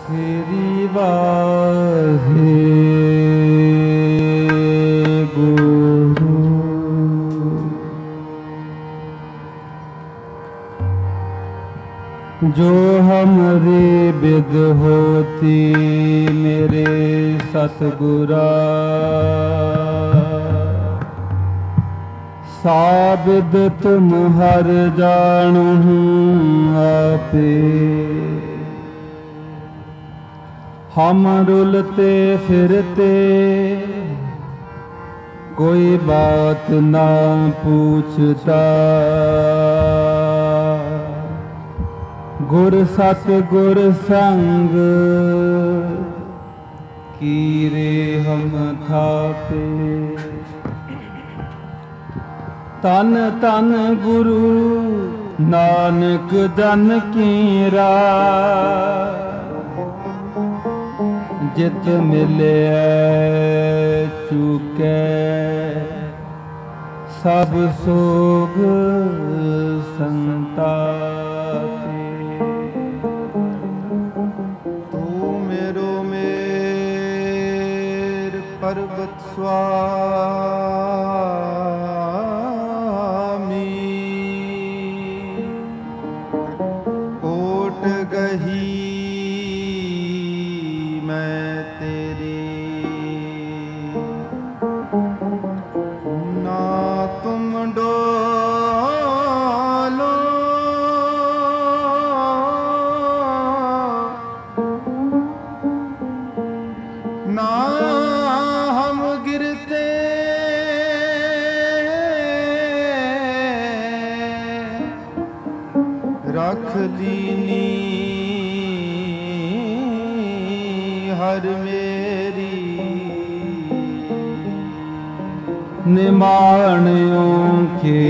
ਤੇਰੀ ਵਾਹੇ ਗੁਰੂ ਜੋ ਹਮਰੇ ਬਿਦ ਹੋਤੀ ਮੇਰੇ ਸਤਿਗੁਰਾ ਸਾਬਿਦ ਤੁਮ ਹਰ ਜਾਣੂ ਆਪੇ हम रुलते फिरते कोई बात ना पूछता गुर सत गुर संग कीरे हम थापे तन तन गुरु नानक जन कीरा जित मिले चुके सब सोग संतापे तू मेरो मेर पर्वत स्वामी ओट गही रख दीनी हर मेरी निमाणियों के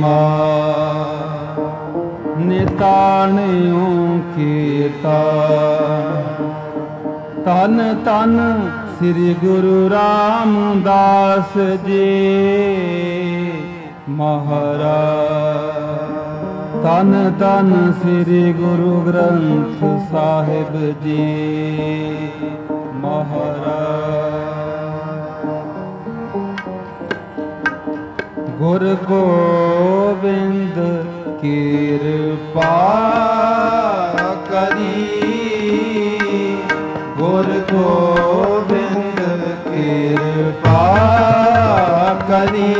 माँ निताणियों के तन तन श्री गुरु रामदास जी महाराज तन तन श्री गुरु ग्रंथ साहिब जी महाराज गुर गोविंद कृपा करी गुर गोविंद कृपा करी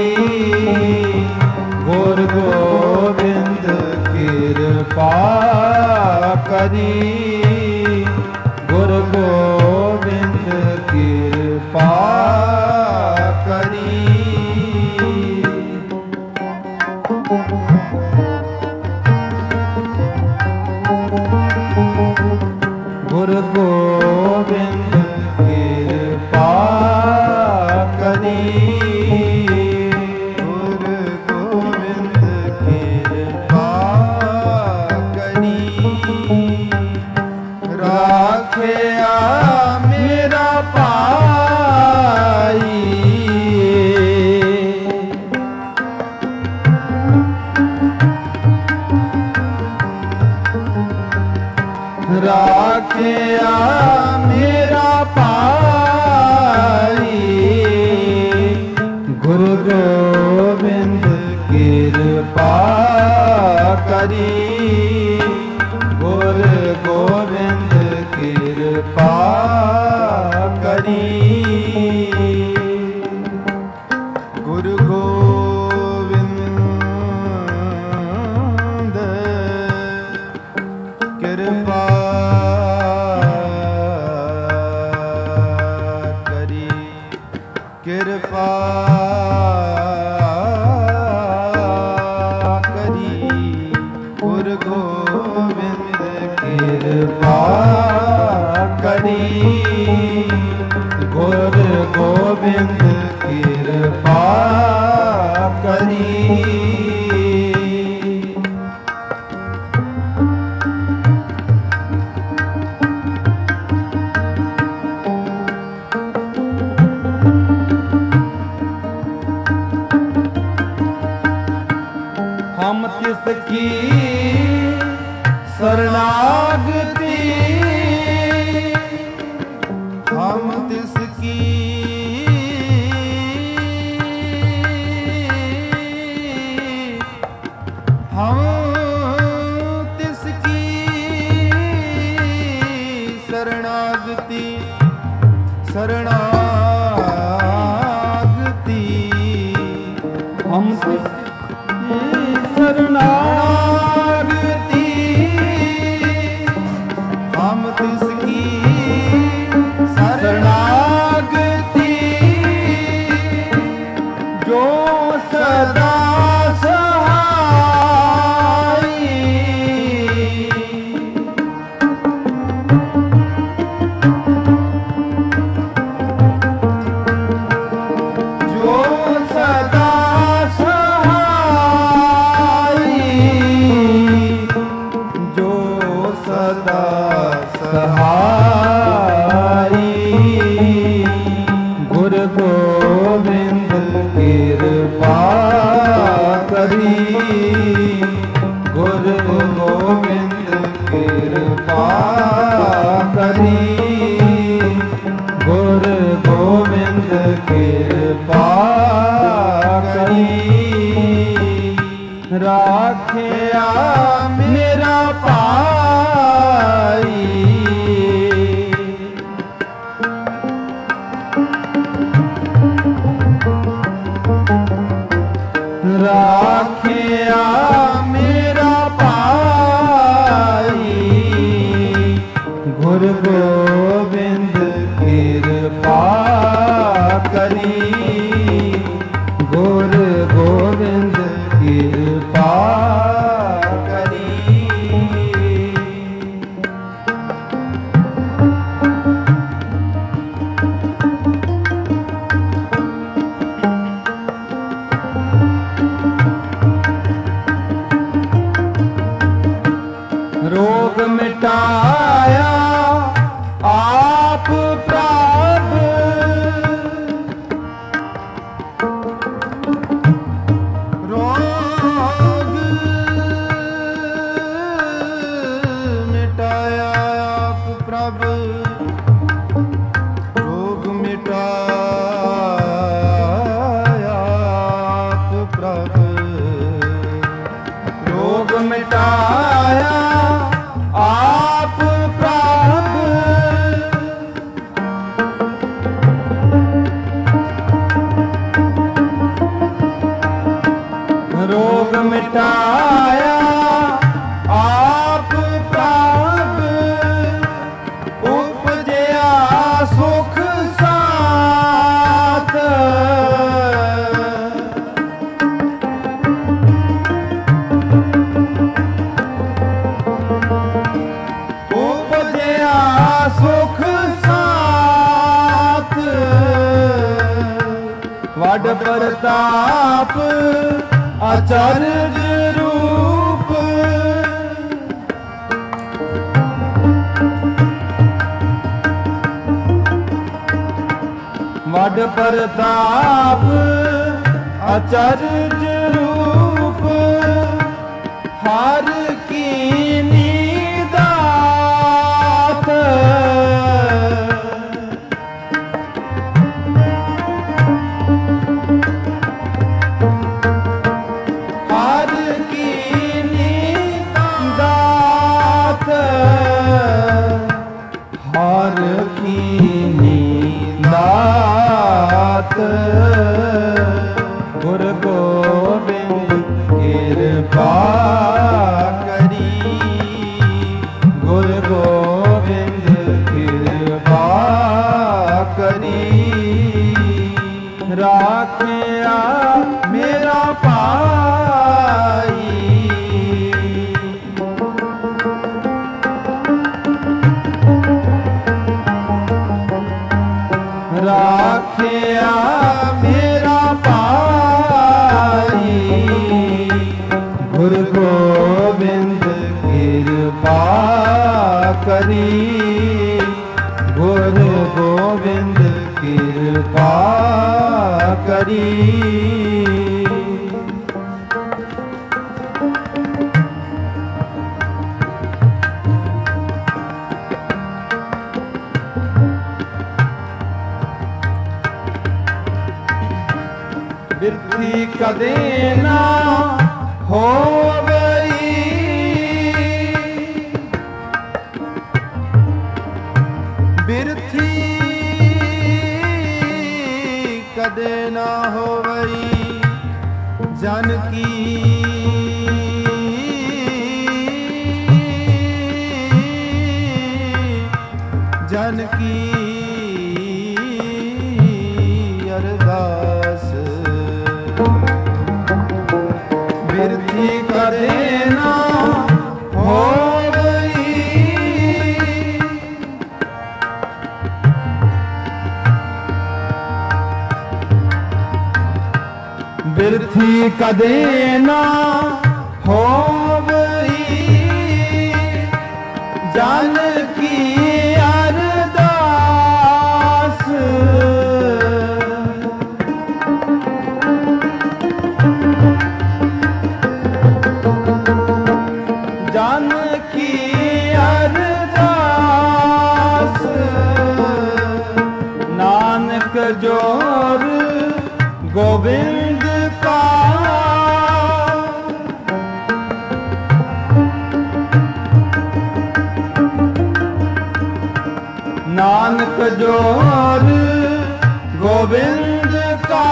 गुर गोविंद कृपा करी गुर गोविंद कृपा करी गुर गोविंद कृपा करी मेरा पाई राखिया मेरा पाई गुरु गोविंद कृपा करी गुरु गोविंद कृपा करी गुरु गोविंद कृपा करी कृपा करी गुरु गोविंद कृपा करी गुर गोविंद कृपा करी हम तिसकी शरणागति शरणागति हम शरणागति हम तिसकी शरणागति जो सदा राखिया मेरा पाई राखिया मेरा पाई गुरु गोविंद कृपा करी गुरु गोविंद कृपा करी रोग मिटाया आप प्रभु रोग मिटाया आप प्रभु रोग मिटाया आप प्रभु रोग मिटाया आप प्रभु रोग मिटाया आप प्रभु उपजया सुख साथ उपजया सुख साथ वड प्रताप आचार्य रूप वड प्रताप आचार्य रूप हर की नीदात हर की नीदात हर की नीदात गुरु गोविंद कृपा करी गुरु गोविंद कृपा करी राखिया मेरा पाई राखिया मेरा पाई गुरु गोविंद कृपा करी गुरु गोविंद कृपा करी बिरथी कदे ना हो गई बिरथी ਨਾ ਹੋਵਈ ਜਨ ਕੀ ਜਨ ਕੀ ਅਰਦਾਸ ਬਿਰਥੀ ਕਦੇ ਨਾ ਹੋਵਈ ਬਿਰਥੀ ਕਦੇ ਨਾ ਹੋਵਈ ਜਨ ਕੀ ਅਰਦਾਸ ਜਨ ਕੀ ਅਰਦਾਸ ਨਾਨਕ ਜੋਰ ਗੋਬਿੰਦ ਕਾ ਨਾਨਕ ਜੋਰ ਗੋਬਿੰਦ ਕਾ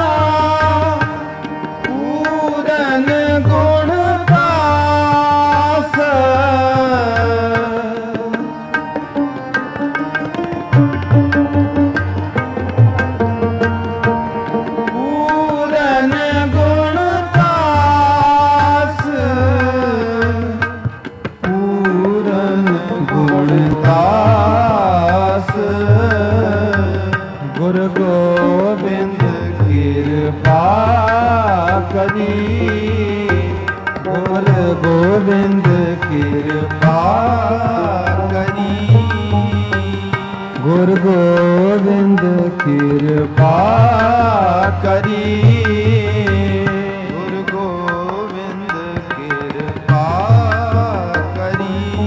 ਪੂਰਨ ਗੁਣ ਦਾਸ ਪੂਰਨ ਗੁਣ ਦਾਸ ਪੂਰਨ ਗੁਣ ਦਾਸ ਗੁਰ ਗੋਬਿੰਦ ਕਿਰਪਾ ਕਰੀ ਗੁਰ ਗੋਬਿੰਦ ਕਿਰਪਾ ਕਰੀ ਗੁਰ ਗੋਬਿੰਦ ਕਿਰਪਾ ਕਰੀ ਗੁਰ ਗੋਬਿੰਦ ਕਿਰਪਾ ਕਰੀ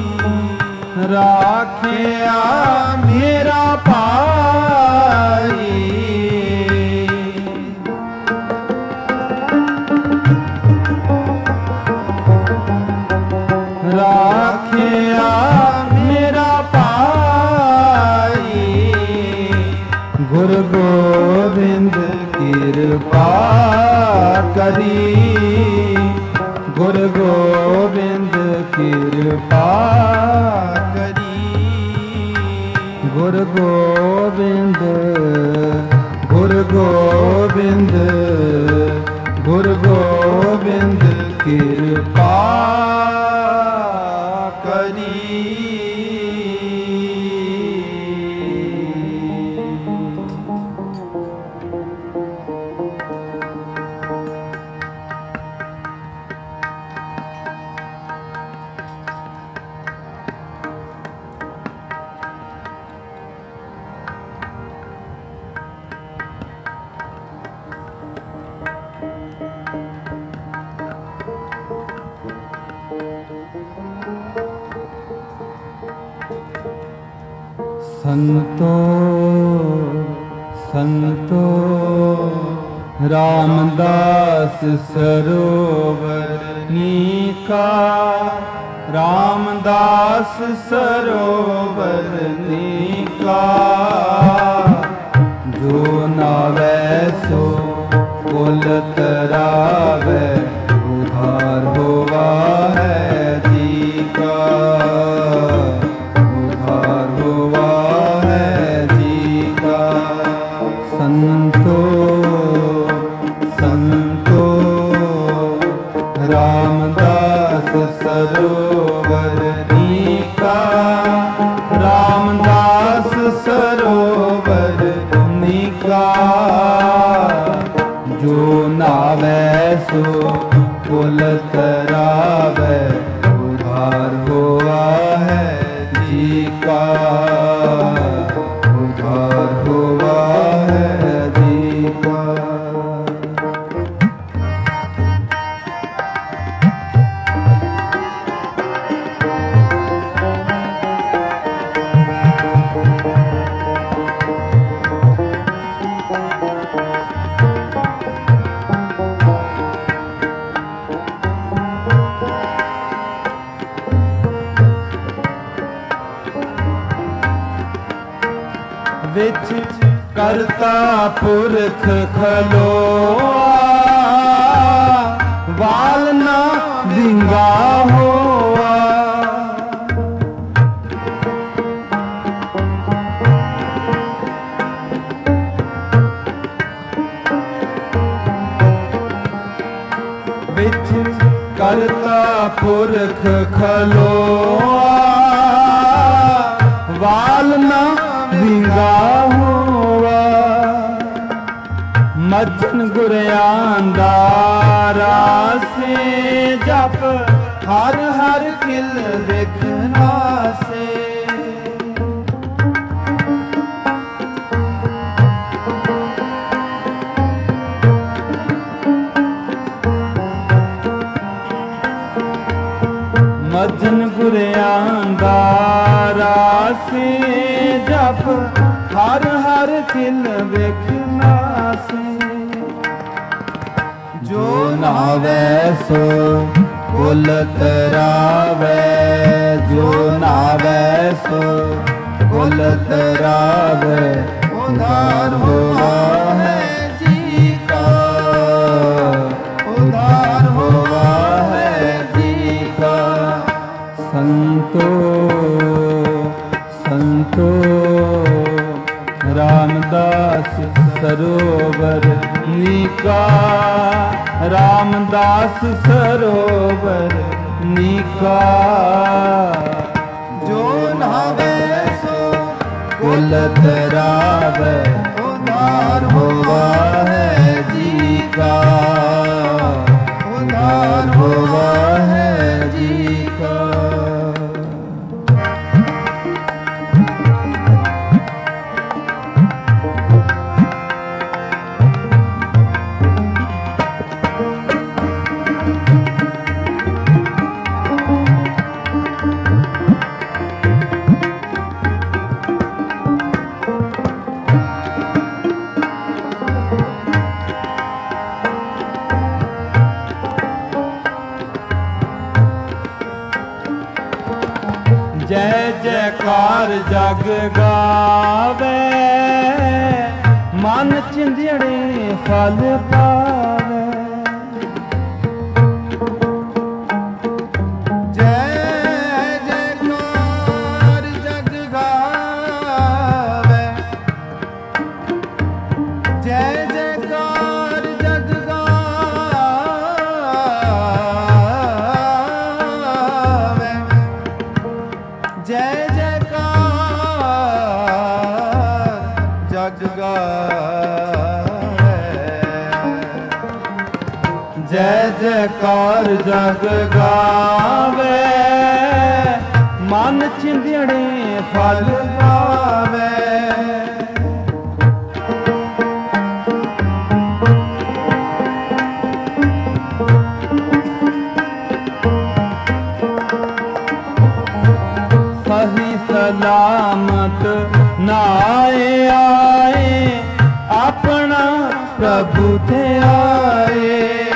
ਰਾਖਿਆ ਮੇਰਾ ਭਾਈ ਰਾਖਿਆ ਮੇਰਾ ਭਾਈ ਗੁਰ ਗੋਬਿੰਦ ਕਿਰਪਾ ਕਰੀ ਗੁਰ ਗੋਬਿੰਦ ਕਿਰਪਾ ਕਰੀ ਗੁਰ ਗੋਬਿੰਦ ਗੁਰ ਗੋਬਿੰਦ ਗੁਰ ਗੋਬਿੰਦ ਕਿਰਪਾ ਕਰੀ संतो संतो रामदास सरोवर नीका रामदास सरोवर नीका जो नावै सो कुल तरावै उधार होवा है जी का संतो संतो रामदास सरोवर नीका रामदास सरोवर नीका जो नावै सो कुल तरावै उधार हुआ है जी का उधार हुआ है जी का। विच करता पुरख खलोआ वाल ना विंगा होआ। विच करता पुरख खलोआ वाल ना विंगा होआ। मजन गुरयांदारा से जप हर हर किल देखना से। मजन गुरयांदारा से जप हर हर किल देखना से। जो नावे सो कुल तरावे, जो नावे सो कुल तरावे, उधार हुआ है जी का, उधार हुआ है जी का। संतो संतो रामदास सरोवर नीका, रामदास सरोवर नीका। जो नहावे सो कुल तरावे, उधार हुआ है जी का, उधार हुआ है जी का। जय जयकार जग गावे, मन चिंधड़े फल पावे। जय जयकार जग गावे, जय जयकार जग गावे, जय जयकार जग गावे। जय जयकार जग गावे, मन चिंधड़े फल पावे। सही सलामत नाए आए, अपना प्रभु थे आए।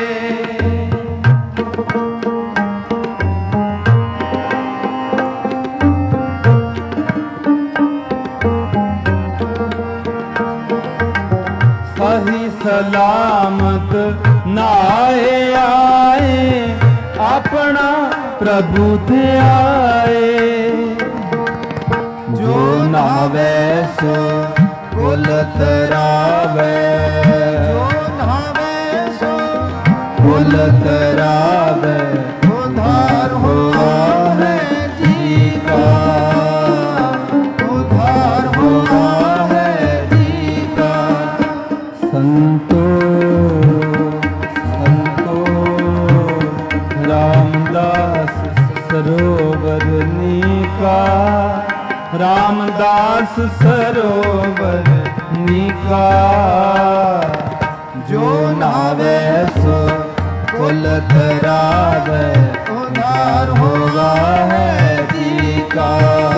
सही सलामत नाए आए, अपना प्रभु थे आए। जो नावे सो कुल तरावे, जो नावे सो कुल तरावे, उधार हुआ है जी का, उधार हुआ है जी का। संतो संतो रामदास सरोवर नीका, रामदास सरोवर नीका। जो नावे सो कुल तरावे, उधार हुआ है जी का,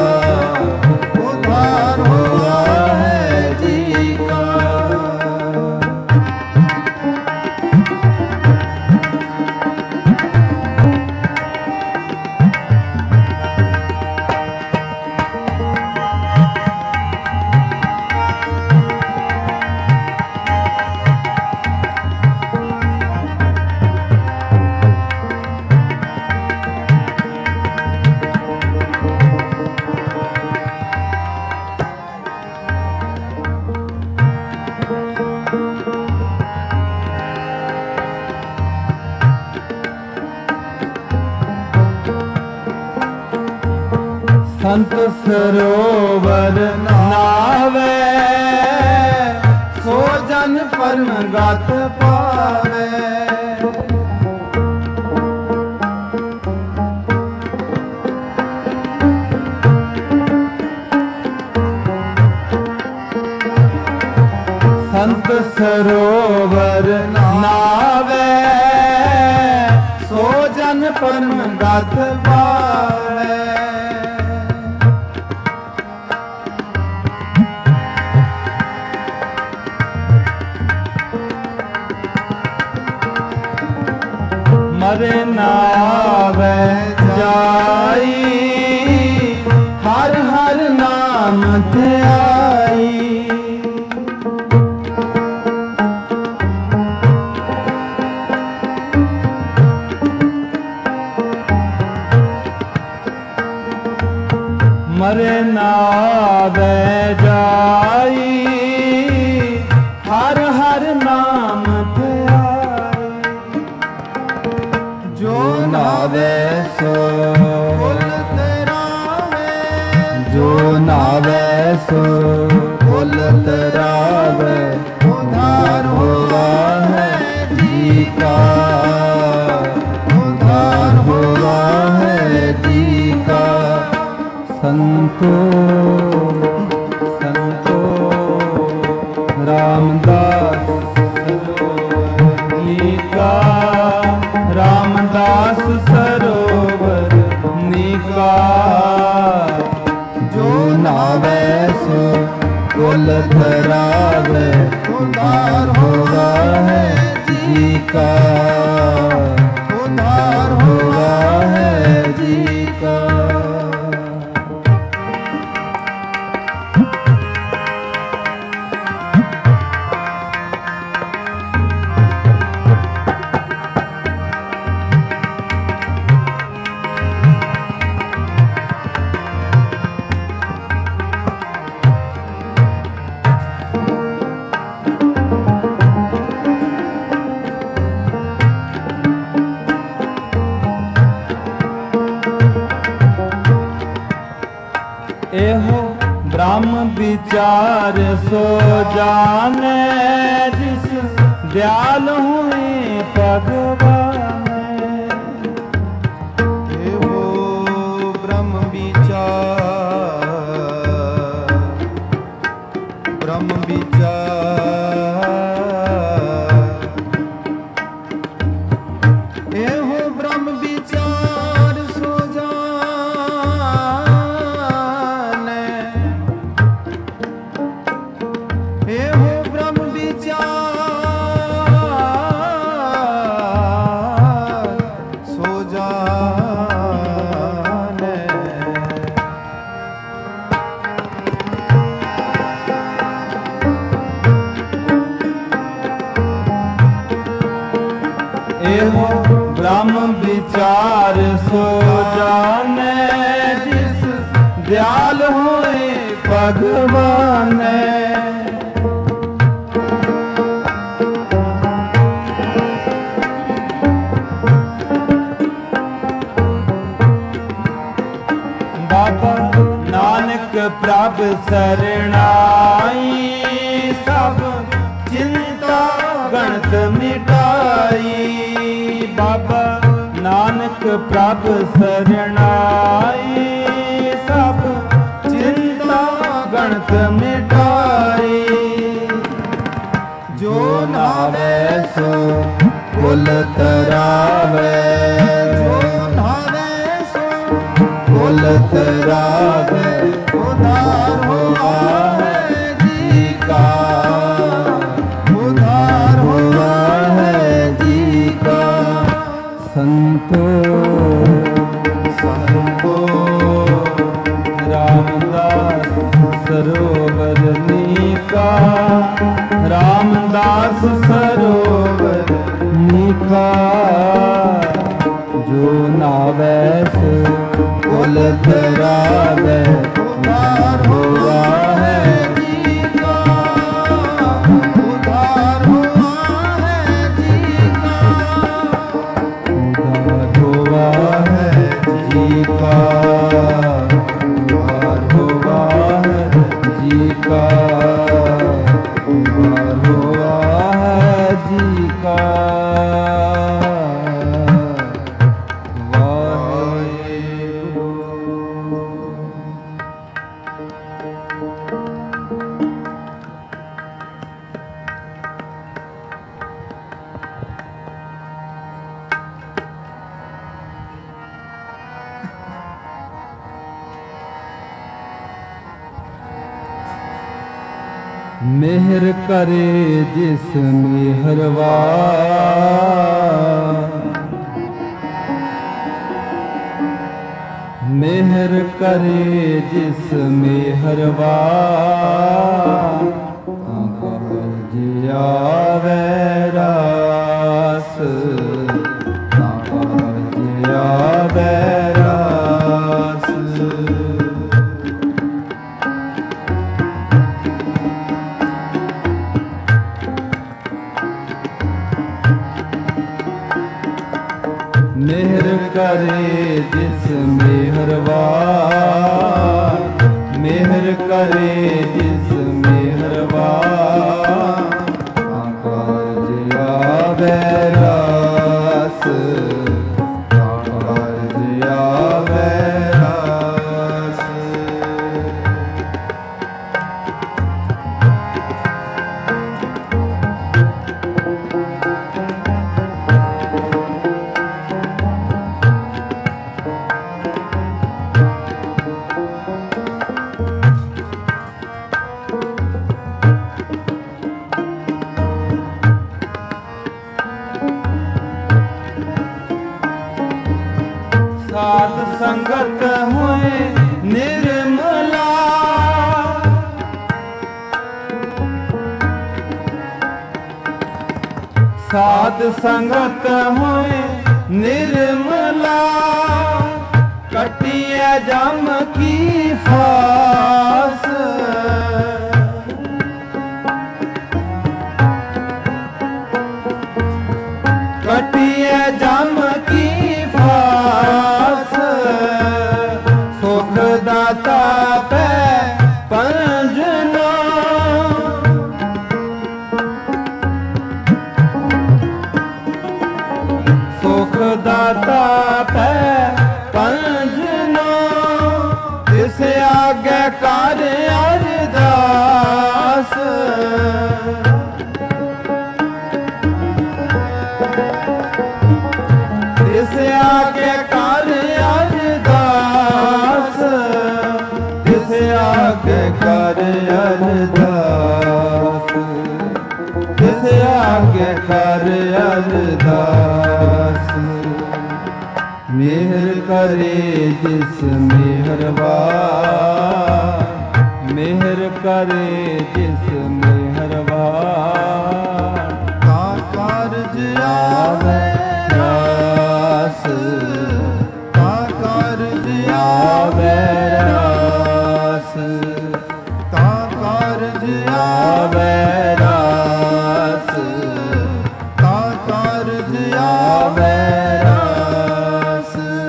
उधार हुआ है जी का। संत सरोवर नावे सो जन परम गत पावे। संत सरोवर नावे सो जन परम गत पावे। मरे नावे जाई हर हर नाम ध्याई। मरे नावे जाई हर हर नाम ध्याई। जो नावे सो कुल तरावे। जो नावे सो कुल तरावे। उद्धार हुआ है जी का। उद्धार हुआ है जी का। संतो संतो रामदास नीका। रामदास सरोवर नीका। जो नावे सो कुल तरावे। उद्धार हुआ है जी का। उद्धार हुआ है जी का। एहो ब्रह्म विचार सो जाने। जिस दयाल हुए भगवान। एहो ब्रह्म विचार। ब्रह्म विचार। एहो ब्रह्म विचार सो एहो ब्रह्म विचार सो जाने। एहो ब्रह्म विचार सो जाने। जिस दयाल हुए भगवान। बाबा नानक प्रभ शरणाई। सब चिंता गणत मिटाई। बाबा नानक प्रभ शरणाई। सब चिंता गणत मिटाई। जो नावे सो कुल तरावे। जो नावे सो कुल तरावे। उद्धार हुआ है जी का। उद्धार हुआ है जी का। संतो संतो रामदास सरोवर नीका। रामदास सरोवर नीका। जो नावे सो कुल तरावे। मेहर करे जिस मेहरवा, मेहर करे जिस मेहरवा, जिया वैरास, जिया वैरास। मेहर करे जिस मेहरवा, मेहर करे जिस मेहरवा, जिया वैरास, जिया वैरास। साध संगत हुए निर्मला, साध संगत हुए निर्मला, कटिया जम की फास, कटिया जम की फास, सुख दाता पे पंजना, सुख दाता पे पंजना, इस आगे कर अरदास, इस आगे कर अरदास, इस आगे कर अरदास, इस आगे कर अरदास। मेहर करे जिस मेहरवा, मेहर करे जिस मेहरवा, का कारज आवे रास, का कारज आवे रास, का कारज आवे रास, का कारज आवे रास।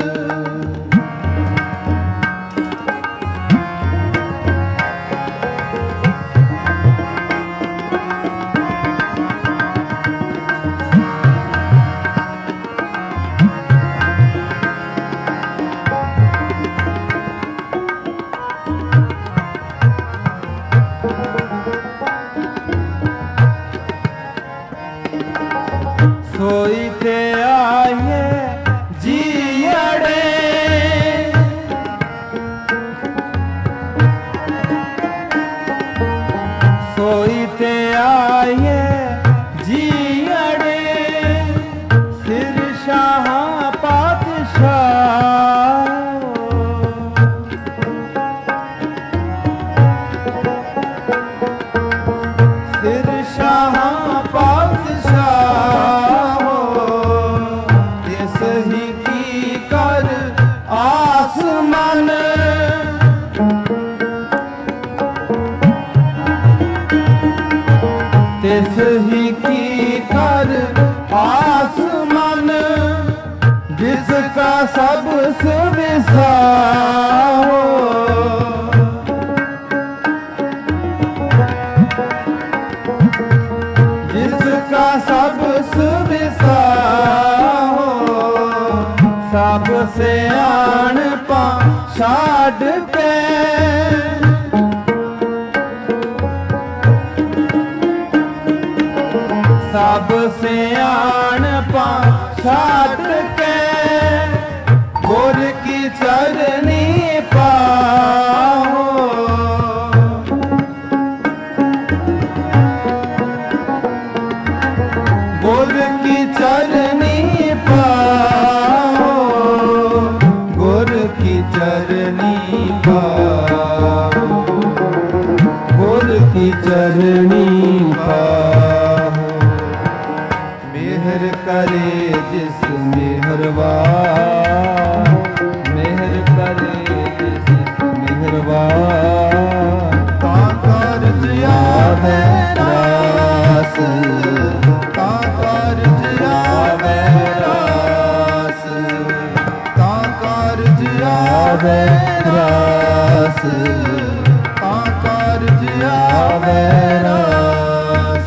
सोई ते आए जियड़े, सोई ते आए जियड़े, सिर शाह पातशाह, सिर शाह पातशाह, ही की कर आसमान, तिस ही की कर आसमान, जिसका सब सुविसा हो, जिसका सब सुविसा हो, सब से आन पा छाड़ के, सब से आन पा छाड़ के, गुर की चरनी पाओ, चरणी पाहो। मेहर करे जिस मेहरवा, मेहर करे जिस मेहरवा, ता कारज आवे रास, ता कारज आवे रास, ता कारज आवे रास, ता कारज आवे रास।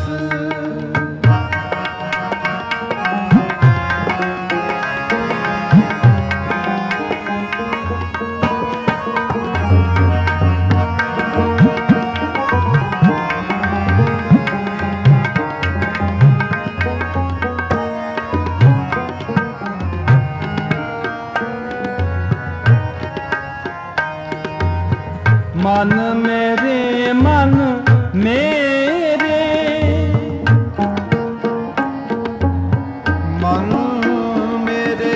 मन मेरे, मन मेरे, मन मेरे,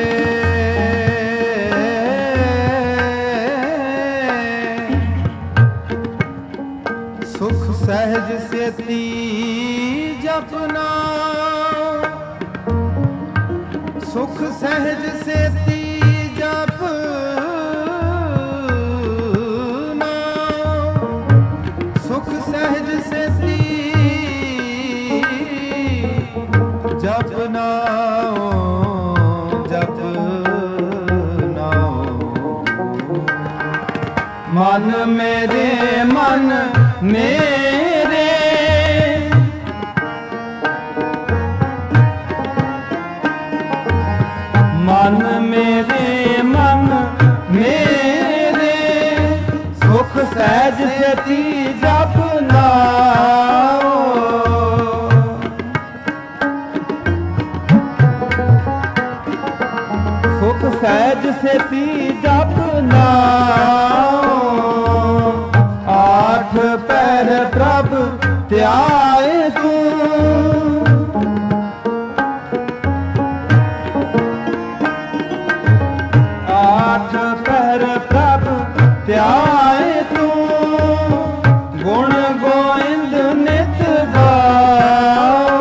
सुख सहज सेती जपना, सुख सहज सेती जपना, सुख सहज सेती जपना, जपना। मन मेरे, मन मेरे, मन मेरे, मन मेरे, सुख सहज सेती जपना। सुख सहज सेती जपना। आठ पैर प्रभ त्याए तू, आठ पैर प्रभ त्याए तू, गुण गोविंद नित गाओ।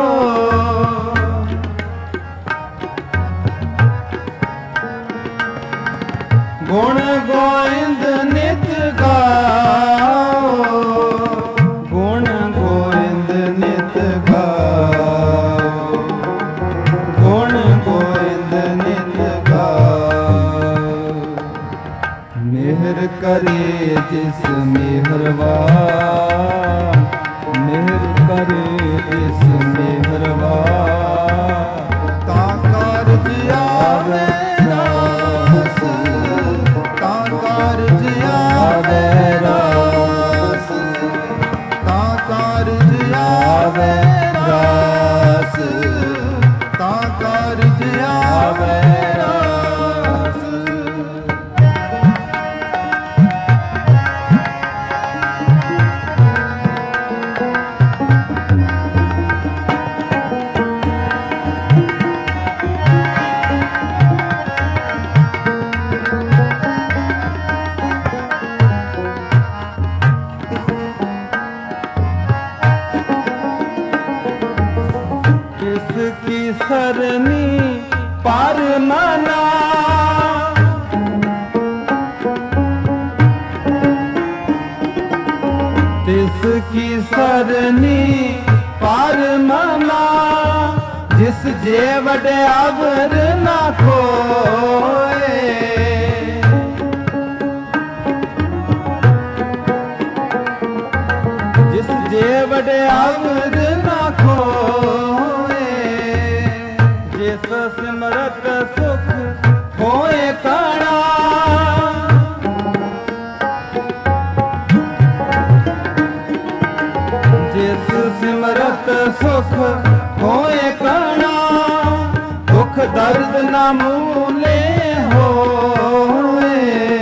गुण गोविंद नित गाओ, गुण गोविंद नित गाओ, गुण गोविंद नित गाओ। मेहर करे जिस मेहरवा, मेहर करे जिस मेहरवा, ता कारज आवे रास, ता कारज आवे रास, ता कारज आवे रास, ता कारज आवे रास। किसकी सरनी पर मना, तिसकी सरनी पर मना, जिस जेवट अवर ना खोए। जिस जेवट अवर ना खोए, जिस सिमरत सुख होए कणा। जिस सिमरत सुख होए कणा, दुख दर्द न मूले होए।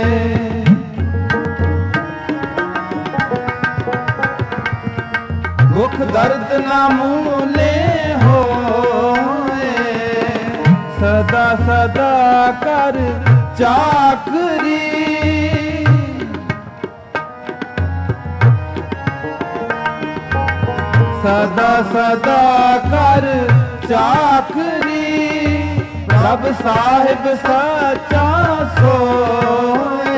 दुख दर्द न मूले होए। सदा सदा कर चाकरी, ਸਦਾ ਸਦਾ ਕਰ ਚਾਕਰੀ ਪ੍ਰਭ ਸਾਹਿਬ ਸੱਚਾ ਸੋਏ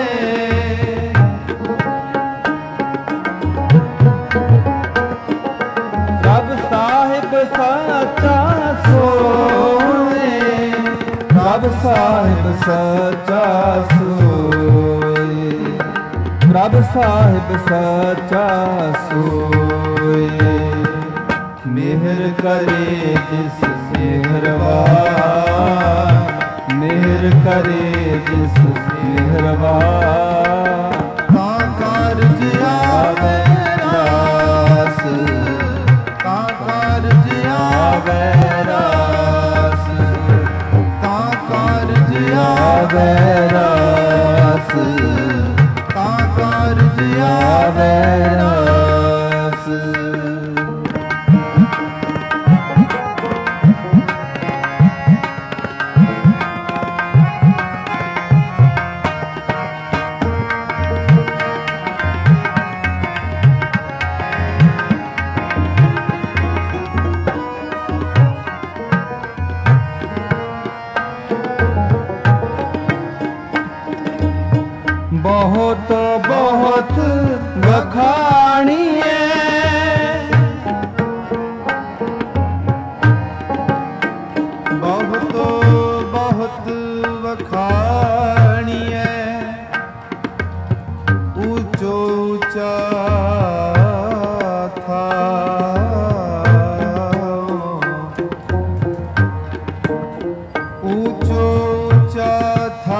ਪ੍ਰਭ ਸਾਹਿਬ ਸੱਚਾ ਸੋਏ ਪ੍ਰਭ ਸਾਹਿਬ ਸੱਚਾ ਸੋਏ ਪ੍ਰਭ ਸਾਹਿਬ ਸੱਚਾ ਸੋਏ ਮਿਹਰ ਕਰੇ ਜਿਸ ਮਿਹਰਬਾਨ ਮਿਹਰ ਕਰੇ ਜਿਸ ਮਿਹਰਬਾਨ ਤਾਂ ਕਾਰਜ ਆਵੇ ਰਾਸ ਤਾਂ ਕਾਰਜ ਆਵੇ ਰਾਸ ਤਾਂ ਕਾਰਜ ਆਵੇ ਰਾਸ ਤਾਂ ਕਾਰਜ ਆਵੇ ਰਾਸ ਬਹੁਤ ਬਹੁਤ ਵਖਾਣੀਏ ਬਹੁਤ ਬਹੁਤ ਵਖਾਣੀਏ ਉੱਚੋ ਉੱਚਾ ਥਾ ਉੱਚੋ ਉੱਚਾ ਥਾ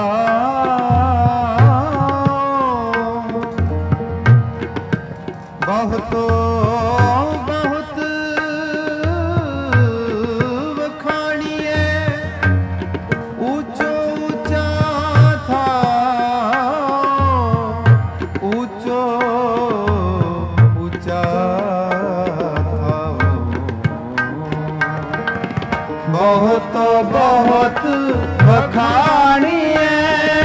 ਬਹੁਤ ਬਹੁਤ ਵਖਾਣੀਏ ਉੱਚੋ ਉੱਚਾ ਥਾ ਉੱਚੋ ਉੱਚਾ ਥਾ ਬਹੁਤ ਬਹੁਤ ਵਖਾਣੀਏ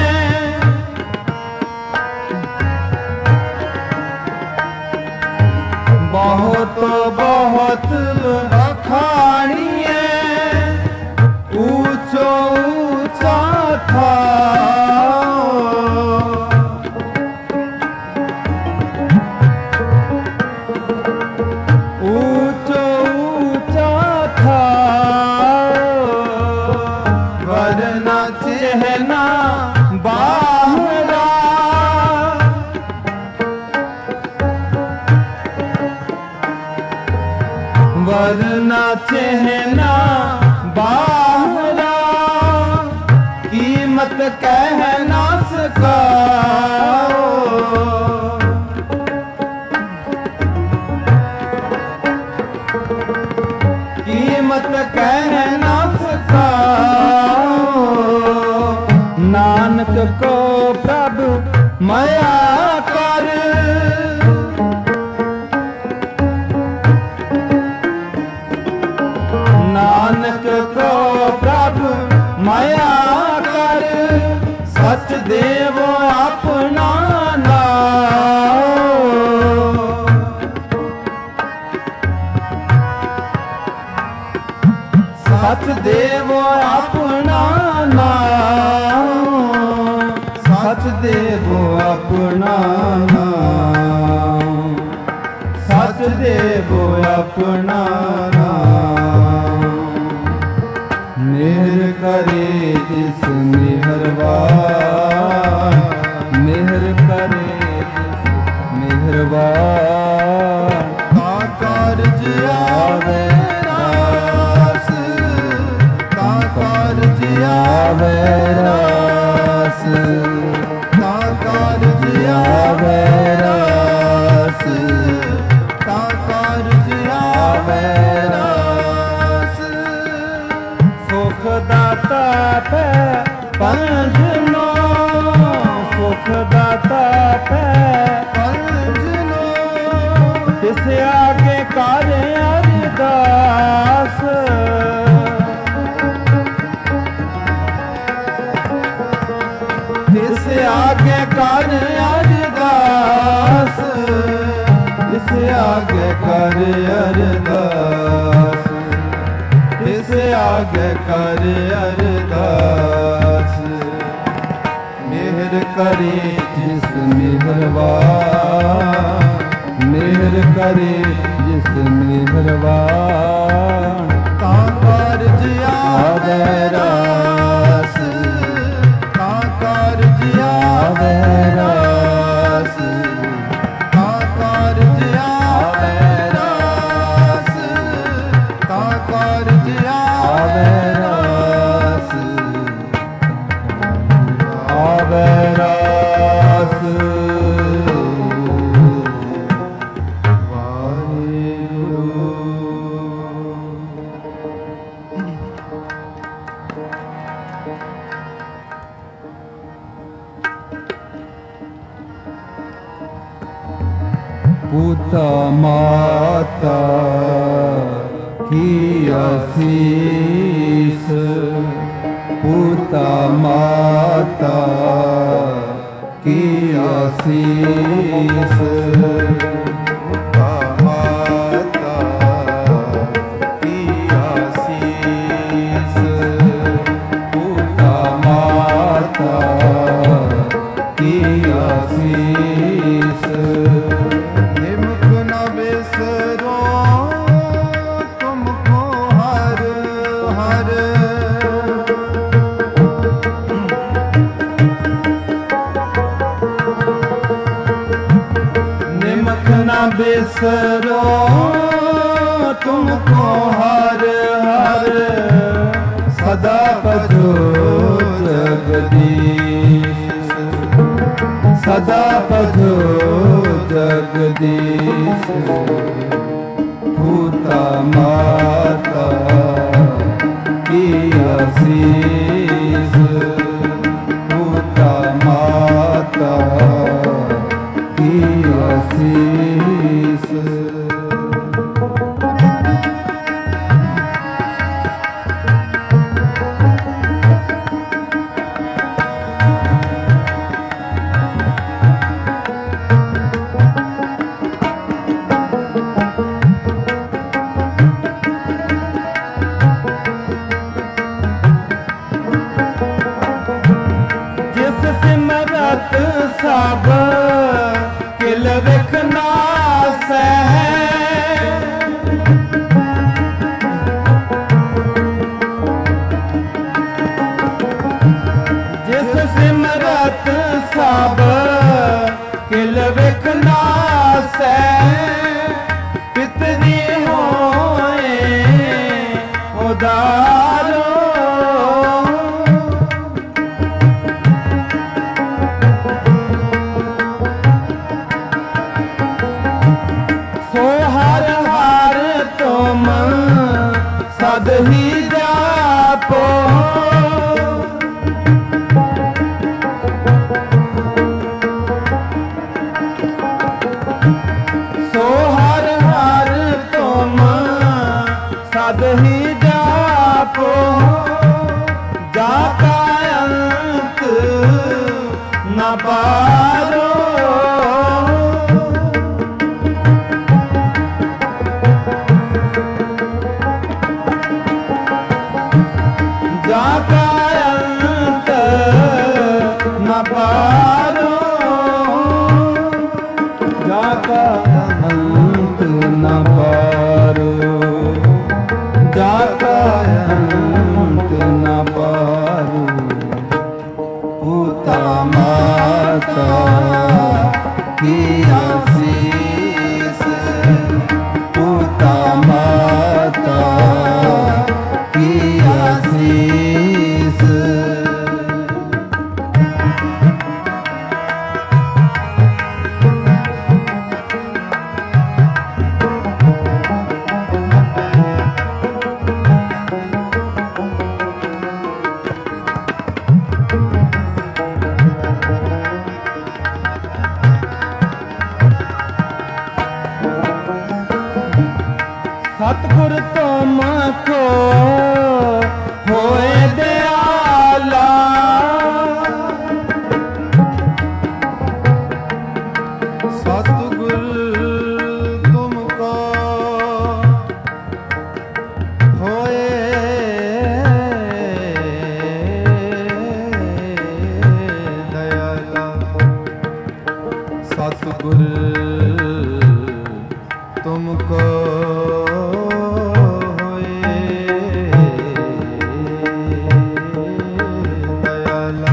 ਬਹੁਤ ਬਹੁਤ ਵਖਾਣੀਏ ਉੱਚੋ ਉੱਚਾ ਥਾ ਉੱਚੋ ਉੱਚਾ ਥਾ ਵਰਨਾ ਚਿਹਨਾ ਬਾਹਰਾ ਵਰਨਾ ਚਿਹਨਾ ਬਾਹਰਾ ਕੀਮਤ ਕਹਿ ਨਾ ਸਕਾਓ ਕੀਮਤ ਕਹਿ ਨਾ ਸਕਾਓ ਨਾਨਕ ਕੋ ਪ੍ਰਭ ਮਾਇਆ ਕਰ ਨਾਨਕ ਕੋ ਪ੍ਰਭ ਮਾਇਆ ਕਰ ਸਚ ਦੇਵ ਆਪਣਾ ਨਾਉ ਸਚ ਦੇਵ ਆਪਣਾ ਨਾਉ ਸਚ ਦੇਵ ਆਪਣਾ ਨਾਉ ਸਚ ਦੇਵ ਆਪਣਾ ਮਿਹਰ ਕਰੇ ਜਿਸ ਮਿਹਰਬਾਨ ਮਿਹਰ ਕਰੇ ਜਿਸ ਮਿਹਰਬਾਨ ਤਾਂ ਕਾਰਜ ਆਵੇ ਰਾਸ ਤਾਂ ਕਾਰਜ ਆਵੇ ਰਾਸ ਤਾਂ ਕਾਰਜ ਆਵੇ ਰਾਸ ਤਾਂ ਕਾਰਜ ਆਵੇ ਰਾਸ ਸੁਖ ਦਾਤਾ ਪੈ ਪੰਜਨੋ ਸੁਖ ਦਾਤਾ ਪੈ ਪੰਜਨੋ ਤਿਸ ਆਗੇ ਕਰ ਅਰਦਾਸ ਤਿਸ ਆਗੇ ਕਰ ਅਰਦਾਸ ਤਿਸ ਆਗੇ ਕਰ ਅਰਦਾਸ अगे कर अरदास मेहर करे जिस मेहरबान मेहर करे जिस मेहरबान ता कारज आवे रास ता कारज आवे रास ता कारज आवे रास ता कारज आवे रास आवे रास पूता माता की आशीष पूता माता की आशीष पूता माता की आशीष पूता माता की आशीष बिसरो तुमको हर हर सदा भजो जगदीश सदा भजो जगदीश पूता माता की आशीष पूता माता की आशीष जिस सिमरत सब किल विखना सह जिस सिमरत सब किल विखना सह पितरी होए उदारो सद ही जापो सो हर हर तुम सद ही जापो जाता अंत न पारो जाता अंत न पारो जाता अंत न पारो जाता अंत न पारो पूता माता की आशीष पूता माता की आशीष सतगुर तुमको होए दयाला सतगुर तुमको होए सतगुर तुमको होए दयाला।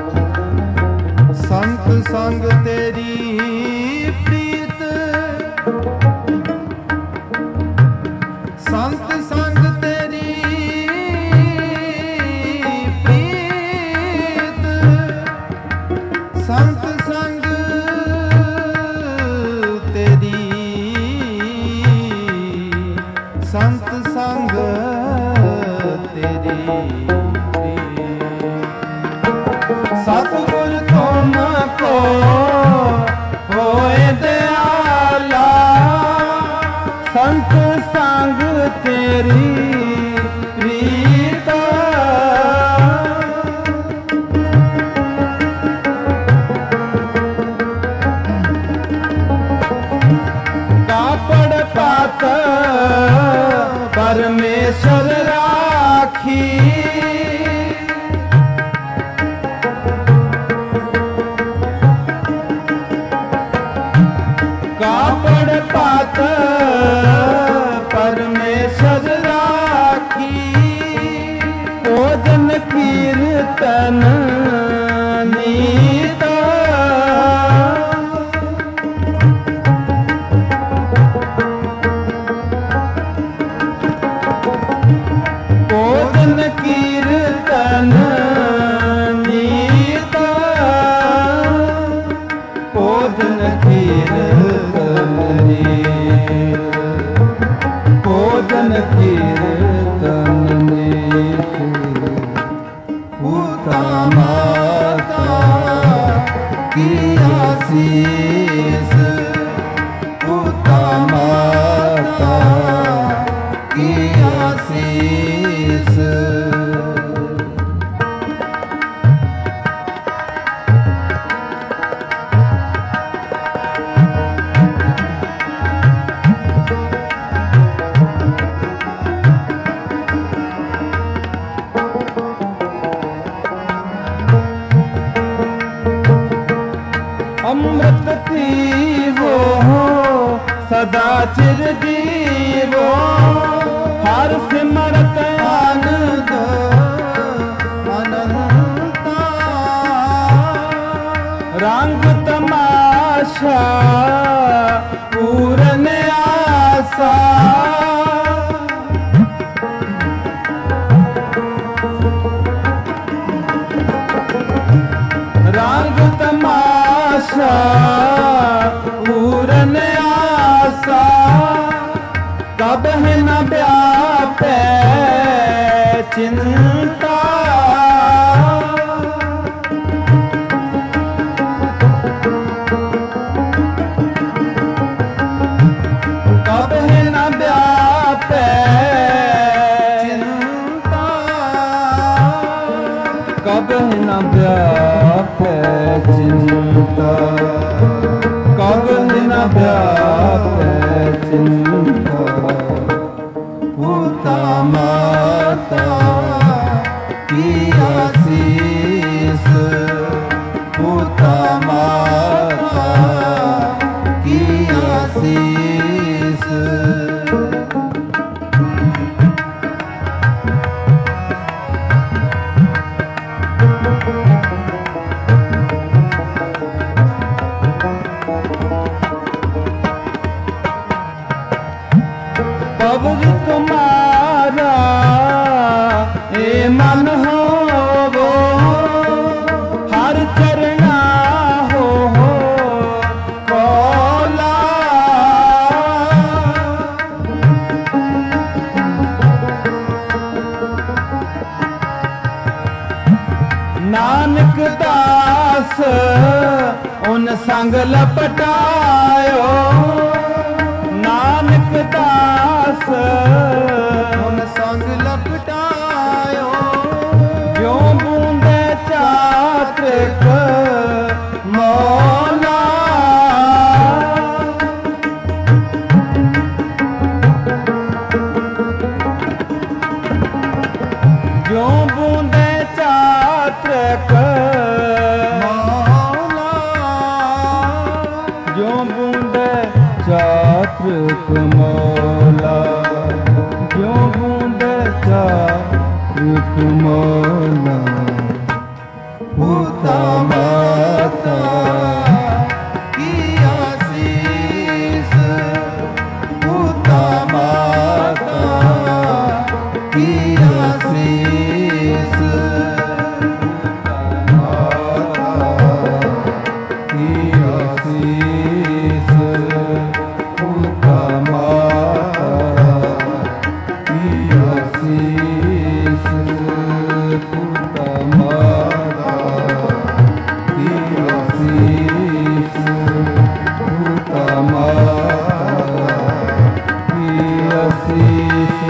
संत संग तेरी प्रीत, संत संग तेरी प्रीत, संत संग तेरी, संत संग तेरी सतगुर तुमको होए दयाला। संत संग तेरी प्रीत, कापड़ पात परमेश्वर राखी। कापड़ पात परमेश्वर राखी। भोजन कीर्तन नीत, भोजन कीर्तन नीत, भोजन कीर्तन नीत, भोजन कीर्तन नीत। पूता माता की आशीष, पूता माता की आशीष। अमृत पीवो सदा चिर जीवो, हर सिमरत आनंद अनंता। रंग तमाशा पूरन आशा, रंग तमाशा पूरन आशा। कब है न व्यापे चिंता, कब है न व्यापे चिंता, कब है न व्यापे चिंता, कब है न व्यापे चिंता। पूता माता की आशीष, पूता माता की आशीष। पवन तुम्हारा ए मन हो वो, हर चरना हो कौला। नानक दास उन संग लपटायो, नानक दास उन संग लपटायो। जो बूंदे चात्रिक मौला, जो बूंदे चात्रिक मौला, जो बूंदे चातृक मौला, क्यों बूंदे चातृक मौला। पूता माता की आशीष, पूता माता की आशीष, पूता माता की आशीष, पूता माता की आशीष, पूता माता की आशीष।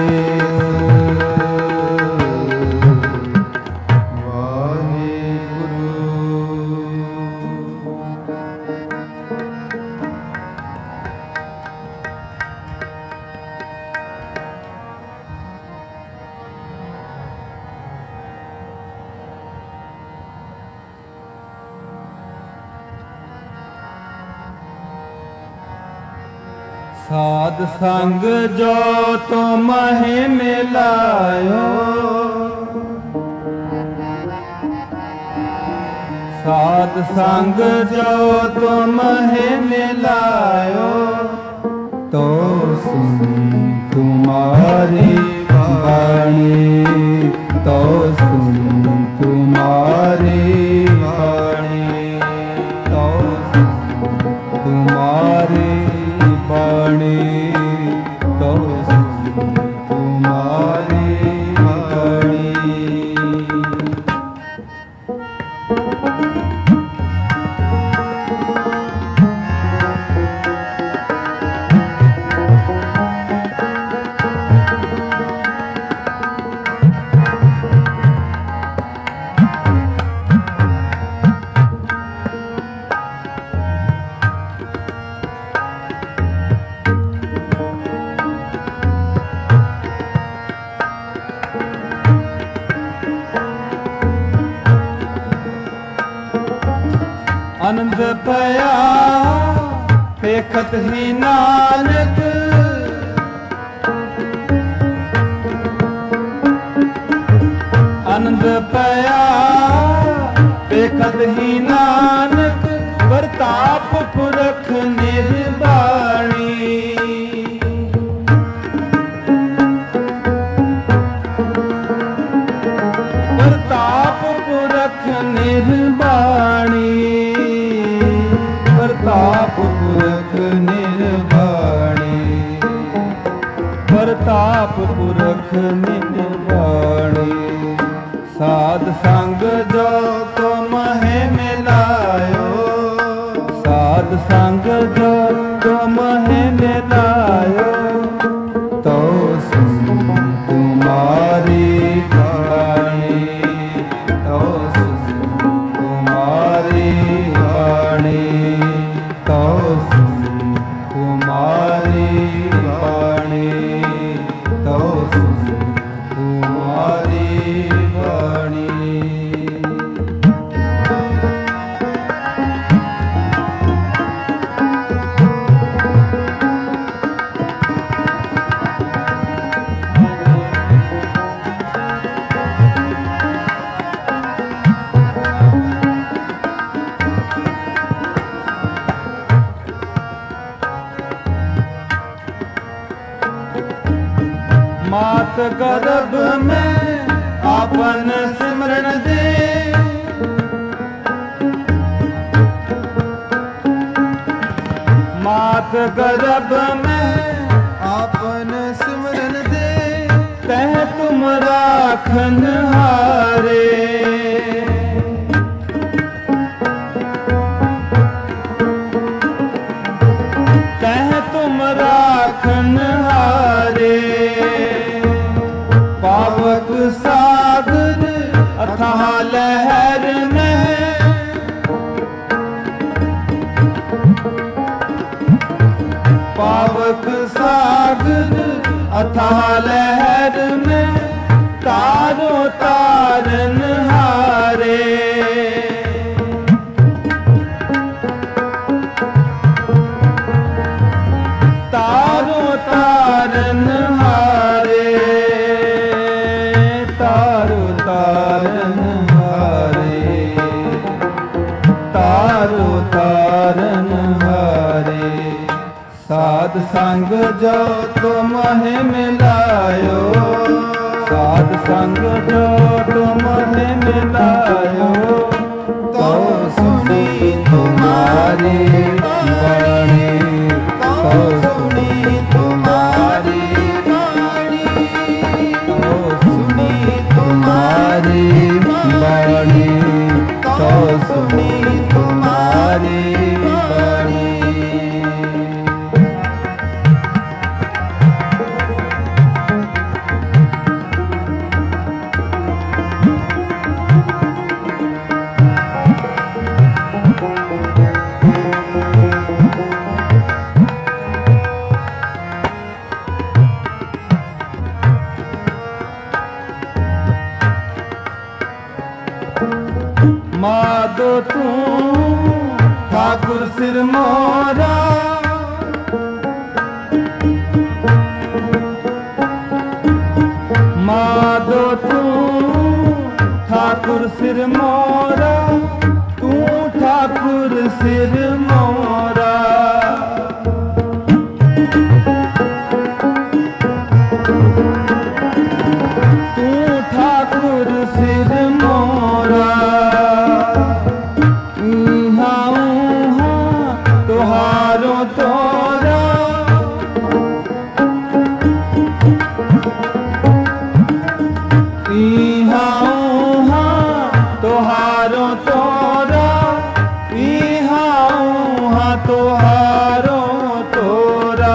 साध संग जो तुम्हें मिलायो, साध संग जो तुम्हें मिलायो, तो सुनी तुम्हारी वाणी, तो सुनी तुम्हारी वाणी, तो सुनी तुम्हारी वाणी, तो सुनी तुम्हारी वाणी। आनंद पया देखत ही नानक, आनंद पया देखत ही नानक, प्रताप पुरख निर्वाणी। प्रताप पुरख निर्वाणी, प्रताप पुरख निर्वाणी, प्रताप पुरख निर्वाणी। साध संग जो तुम्हें मिलायो, साध संग जो तुम्हें मिलायो, तो सुनी तुम्हारी वाणी, तो सुनी तुम्हारी वाणी, तो सुनी तुम्हारी वाणी, तो सुनी तुम्हारी वाणी। मात गर्भ में आपन सिमरन दे, मात गर्भ में आपन सिमरन दे, तह तुम राखन हारे। तह तुम राखन हारे, पावक सागर अथाह लहर में, पावक सागर अथाह लहर में, तारो तारन हारे। साध संग जो तुम्हें मिलायो, साध संग जो तुम्हें मिलायो, तो सुनी तुम्हारी वाणी, तो सुनी तुम्हारी वाणी, तो सुनी तुम्हारी वाणी, तो सुनी तुम्हारी वाणी। माधो तू ठाकुर सिर मोरा, माधो तू ठाकुर सिर मोरा, तू ठाकुर सिर मोरा। तू ठाकुर सिर मोरा, तुहारो तोरा, तुहारो तोरा, तुहारो तोरा।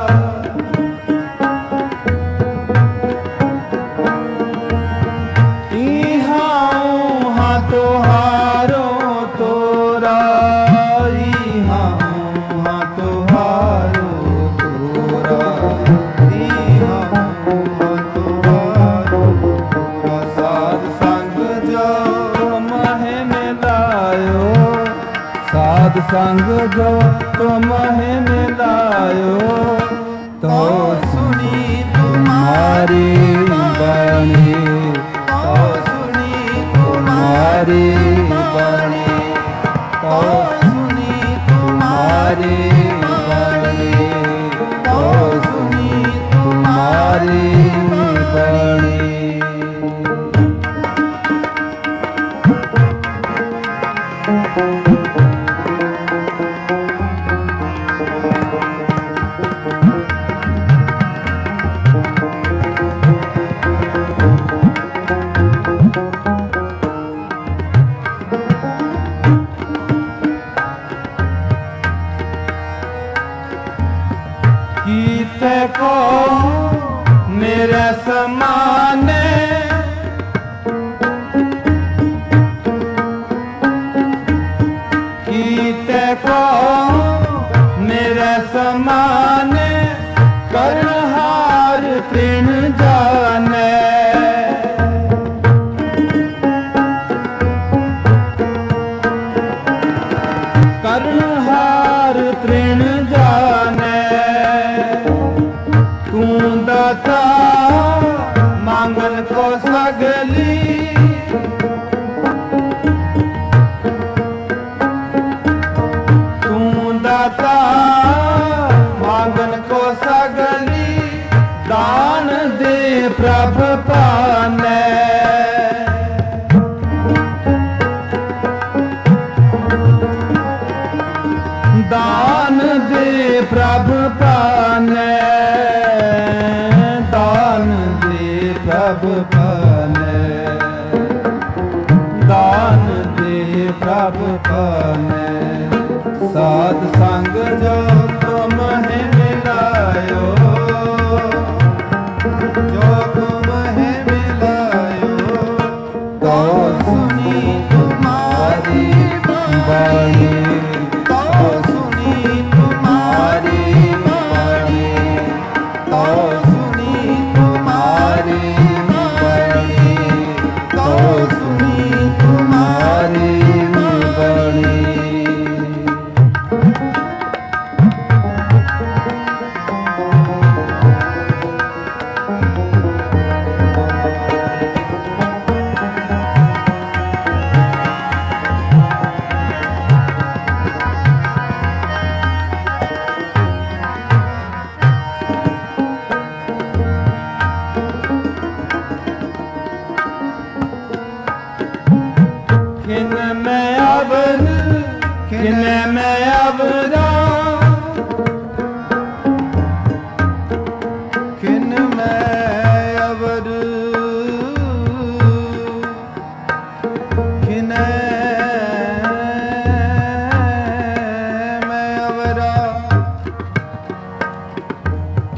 तुहारो तोरा, तुहारो तोरा, तुहारो तोरा। साध संग जो तुम्हें मिलायो, साध संग जो तुम्हें मिलायो, तो सुनी तुम्हारी वाणी, तो सुनी तुम्हारी वाणी, तो सुनी तुम्हारी वाणी, तो सुनी तुम्हारी वाणी। कीते को मेरे समाने, कीते को मेरे समाने, करहार तृण जाने। करहार तृण जाने, तू दाता मांगन को सगली, तू दाता मांगन को सगली, दान दे प्रभ पाने। दान दे प्रभ पाने, दान दे प्रभ पाने, दान दे प्रभ पाने। साध संग जो तुम्हें मिलायो, जो तुम्हें मिलायो, तो सुनी तुम्हारी वाणी, तो सुनी तुम्हारी वाणी, तो सुनी तुम्हारी वाणी, तो सुनी तुम्हारी वाणी।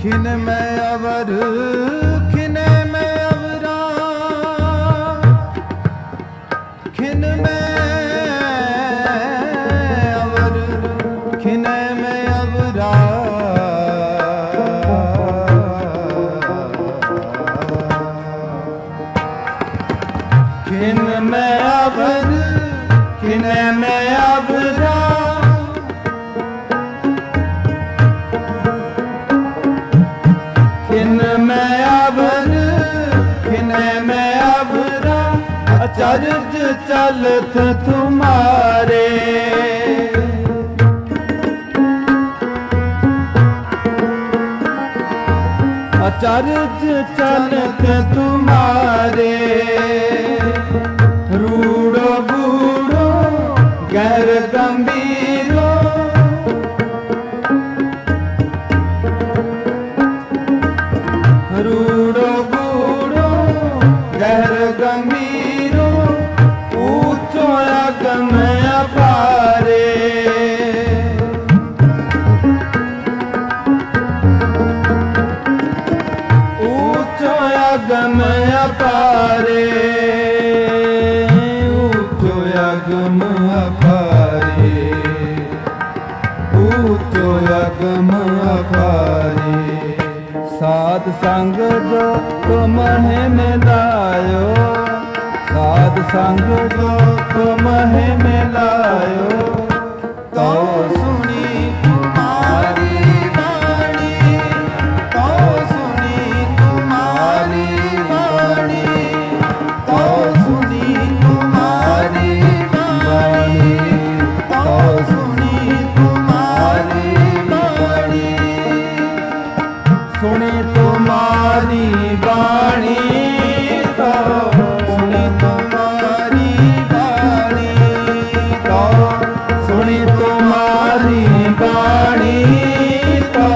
खिन में अवर खिन में अवरा खिन में अवर खिन में अवरा खिन में अवर खिन में अवरा खिन में अवर खिन में अवरा अचरज चलत तुम्हारे अचरज चलत तुम्हारे रूड़ो बूढ़ो गैर गंभीरो रूड़ो बूढ़ो गैर गंभीरो ऊंचो अगम अपारे ऊंचो अगम अपारे ऊंचो अगम अपारे ऊंचो अगम अपारे साध संग जो तुम्हें मिलायो साध संग जो तुम्हें मिलायो तो सुनी तुम्हारी वाणी तो सुनी तुम्हारी वाणी तो सुनी तुम्हारी वाणी तो सुनी तुम्हारी वाणी सुनी तुम्हारी वाणी तो सुनी तुम्हारी वाणी तो सुनी तुम्हारी वाणी तो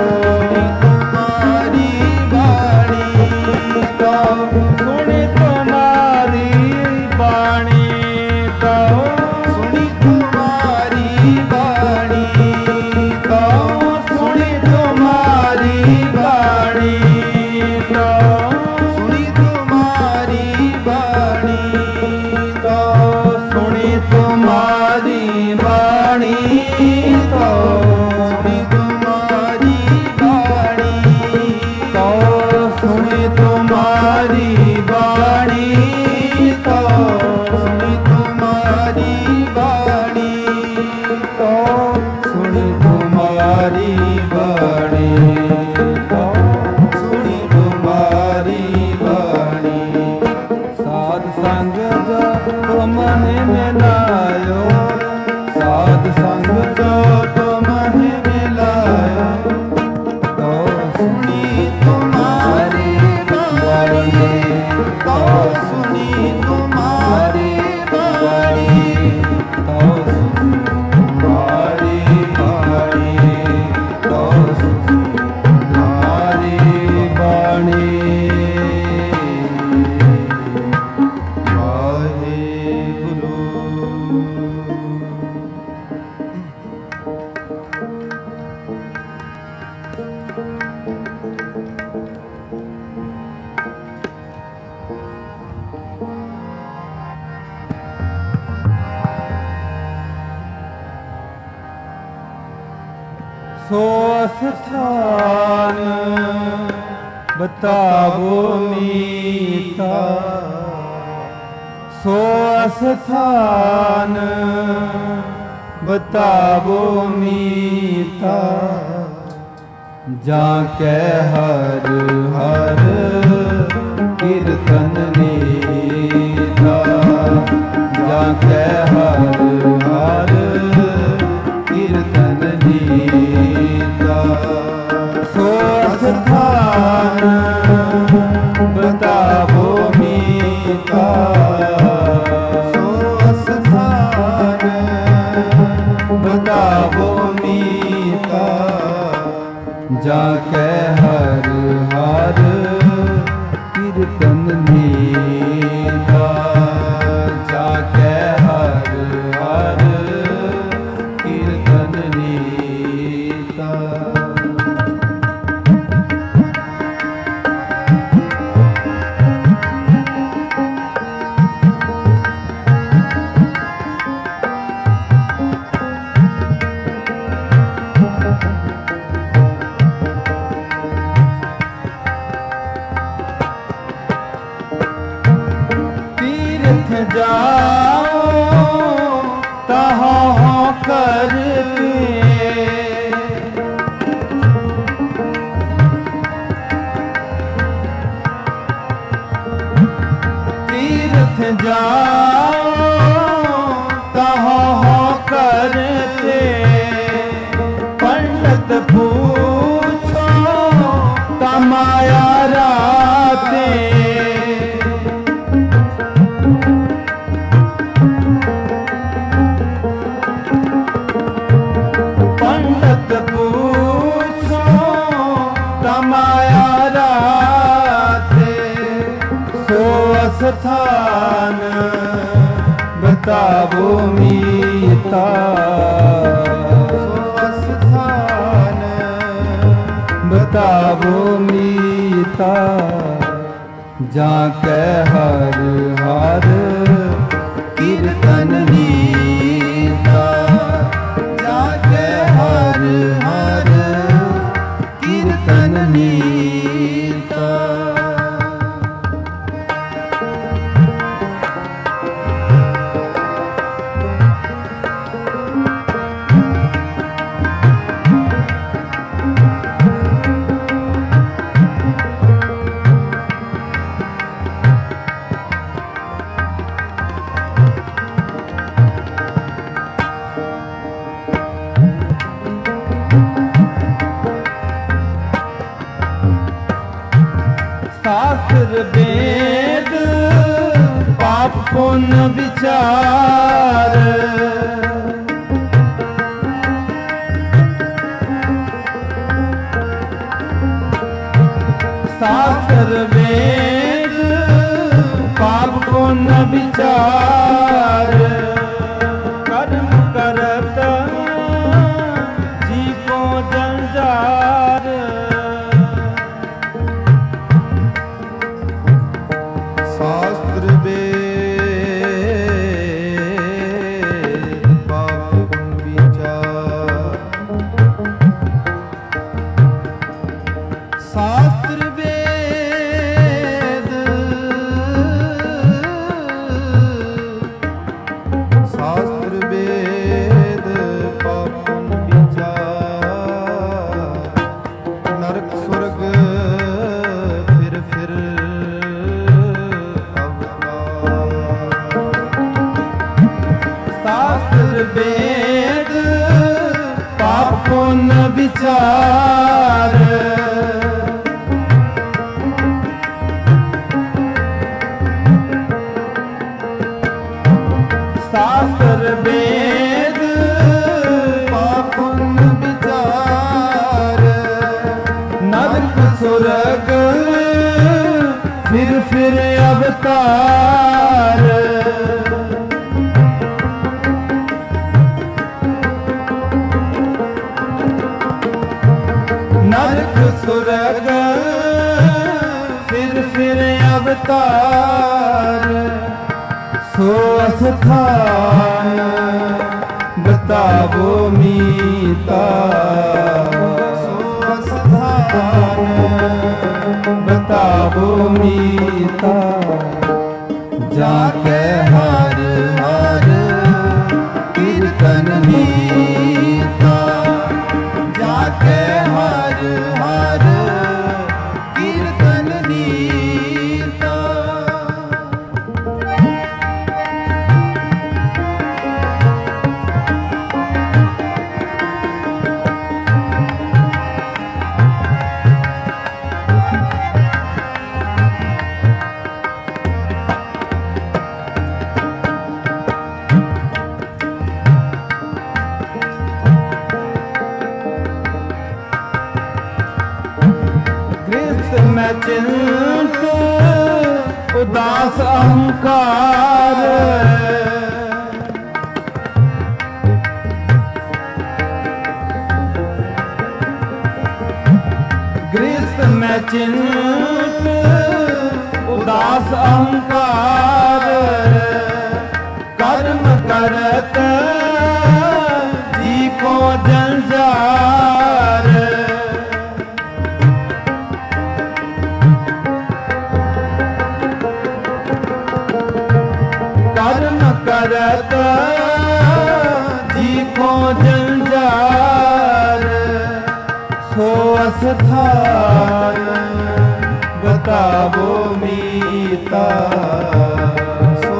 सुनी तुम्हारी वाणी तो सुनी तुम्हारी वाणी तो सुनी तुम्हारी वाणी तो सुनी तुम्हारी वाणी तो सुनी तुम्हारी वाणी तो सुनी तुम्हारी वाणी तो सुनी तुम्हारी वाणी तो सुनी तुम्हारी वाणी तो सुनी तुम्हारी वाणी तो सुनी तुम्हारी वाणी साध संग जो तुम्हें मिलायो साध संग जो तुम्हें मिलायो तो सुनी तुम्हारी वाणी तो सुनी तुम्हारी वाणी तो सुनी तुम्हारी वाणी तो सुनी तुम्हारी वाणी वाहेगुरु सो स्थान बतावो मीता सो स्थान बतावो मीता जाके हर हर कीर्तन नीता जाके हर हर कीर्तन नीता सो स्थान बतावो मीता सो स्थान बतावो मीता जाके हर हर कीर्तन नीता जाके हर हर कीर्तन नीता तीर्थ जाओ कहो हो करते, पंडित पूछो कमाया राते। पंडित पूछो कमाया राते, सो स्थान बतावो मीता। सो स्थान बतावो मीता, जाके हर हर कीर्तन नीता। जाके हर हर कीर्तन नीता। शास्त्र वेद पाप पुण्य विचार, शास्त्र वेद पाप पुण्य विचार, कर्म करत जी को जंजार। शास्त्र वेद पाप विचार, शास्त्र वेद, शास्त्र वेद पाप विचार, नरक स्वर्ग फिर शास्त्र वेद पाप पुण्य विचार, शास्त्र वेद पाप पुण्य विचार, नरक स्वर्ग फिर अवतार। नरक स्वर्ग फिर अवतार, सो स्थान बतावो मीता। सो स्थान बतावो मीता, जाके हर हर कीर्तन नीता। जाके हर हर कीर्तन नीता। मैं चिंत उदास अहंकार, ग्रीष्म में चिंत उदास अहंकार, कर्म करत जी को जंजार। कर्म करत जी को जंजार, सो स्थान बतावो मीता। सो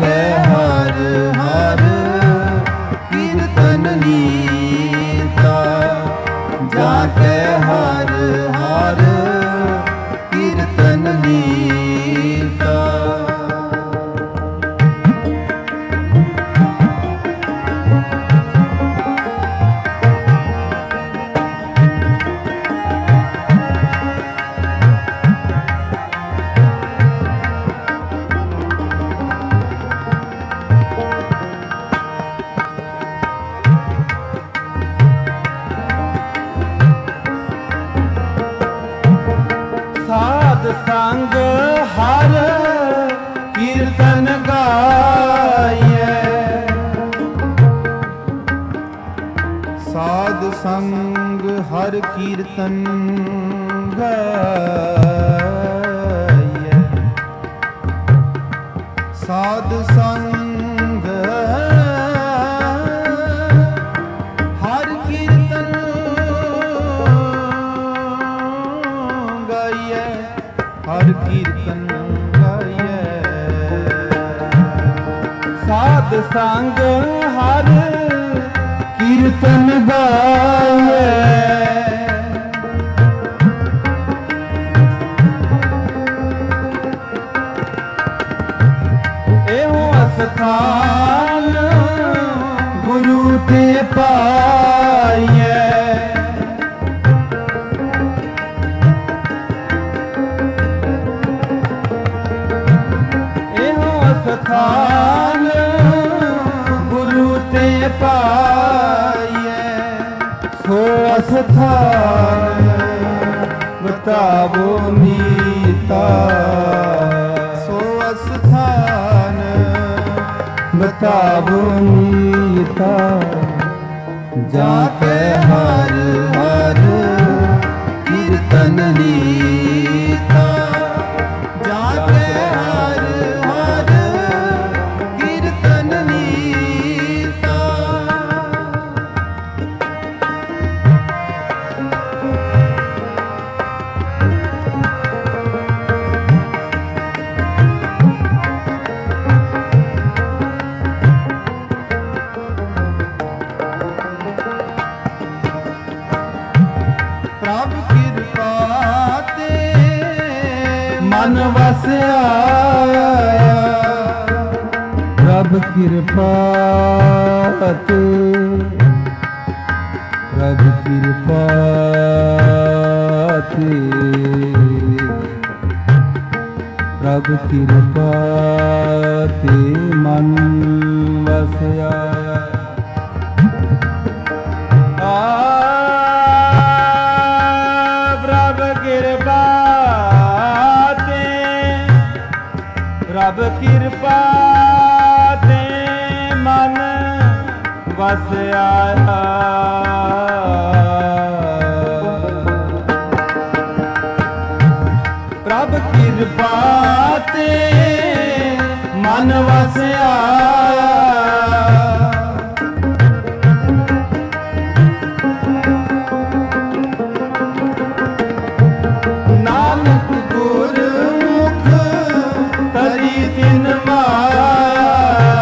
ਕੇ ਹਰ ਹਰ ਕੀਰਤਨ ਨੀਤਾ, ਜਾ ਕੇ ਹਰ ਹਰ ਕੀਰਤਨ ਨੀਤਾ। ਸਾਧ ਸੰਗ ਹਰ ਕੀਰਤਨ ਗਾਈਐ, ਸਾਧ ਸੰਗ ਹਰ ਕੀਰਤਨ ਗਾਈਐ, ਸਾਧ ਸੰਗ ਹਰ ਕੀਰਤਨ ਗਾਈਐ, ਹਰ ਕੀਰਤਨ ਗਾਈਐ, ਸਾਧ ਸੰਗ ਹਰ ਕੀਰਤਨ ਗਾਈਐ। ਇਹੋ ਅਸਥਾਨ ਗੁਰੂ ਤੇ ਪਾਈਐ, ਸਥਾਨ ਗੁਰੂ ਤੇ ਪਾਈਐ, ਸੋ ਅਸਥਾਨ ਬਤਾਵੋ ਨੀਤਾ, ਸੋ ਅਸਥਾਨ ਬਤਾਵੋ ਨੀਤਾ, ਜਾ ਕੇ ਹਰ ਹਰ ਕੀਰਤਨ ਨੀਤਾ, ਜਾ ਕੇ ਹਰ ਹਰ ਕੀਰਤਨ ਨੀਤਾ। ਪ੍ਰਭ ਕਿਰਪਾ ਤੇ ਮਨ ਵਸਿਆ, ਪ੍ਰਭ ਕਿਰਪਾ ਤੇ, ਪ੍ਰਭ ਕਿਰਪਾ ਤੇ, ਪ੍ਰਭ ਕਿਰਪਾ ਤੇ ਮਨ ਵਸਿਆ। ਪ੍ਰਭ ਕਿਰਪਾ ਤੇ, ਪ੍ਰਭ ਕਿਰਪਾ ਤੇ ਮਨ ਵਸਿਆ। ਪ੍ਰਭ ਕਿਰਪਾ ਤੇ ਮਨ ਵਸਿਆ, ਨਾਨਕ ਗੁਰਮੁਖ ਤਰੀ ਤਿਨ ਮਾਇਆ,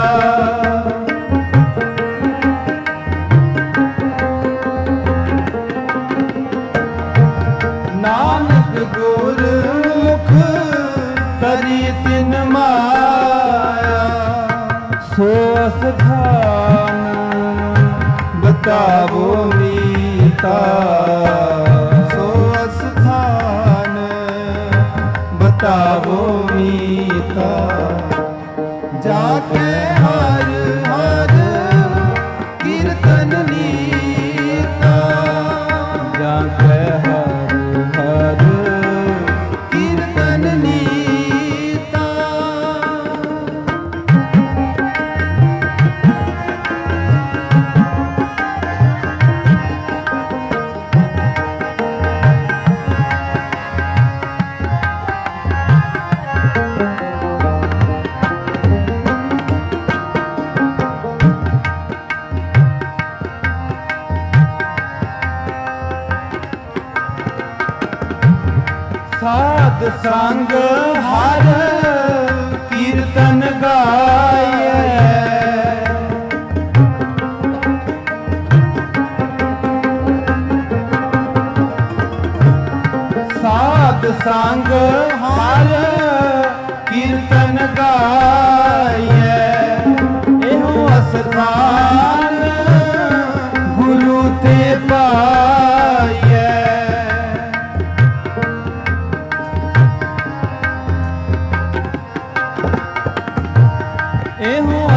ਨਾਨਕ ਗੁਰਮੁਖ ਤਰੀ ਤਿਨ ਮਾਇਆ, ਸੋ ਅਸਥਾਨ ਬਤਾਵੋ ਨੀਤਾ, ਸੋ ਅਸਥਾਨ ਬਤਾਵੋ ਨੀਤਾ, ਜਾ ਕੇ ਹਰ ਹਰ ਕੀਰਤਨ ਨੀਤਾ, ਜਾ ਕੇ ਹਰ ਹਰ ਕੀਰਤਨ ਨੀਤਾ। ਸਾਧ ਸੰਗ ਹਰ ਕੀਰਤਨ ਗਾਈ,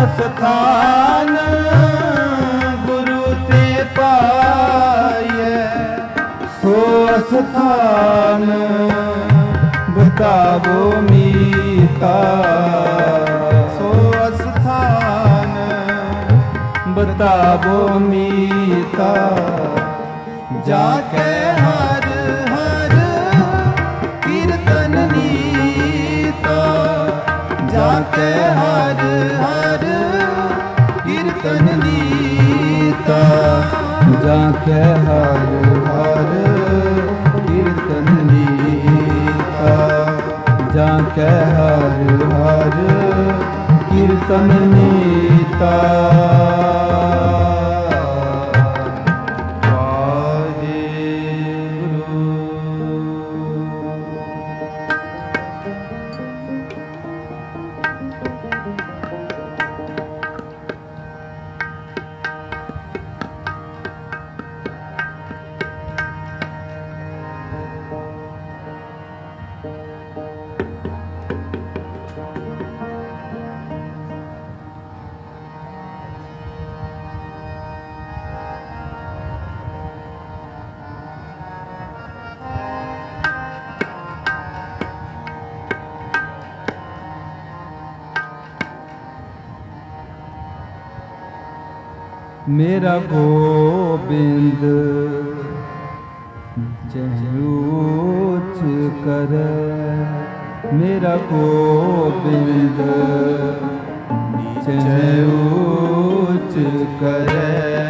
स्थान गुरु ते पाए, सो स्थान बतावो मीता, सो स्थान बतावो मीता। जाके हर हर कीर्तन नीता, जाके हर हर कीर्तन नीता, जाके हर हर कीर्तन नीता, जाके हर हर कीर्तन नीता। मेरा गोबिंद जयूच करे, मेरा गोबिंद जयूच करे।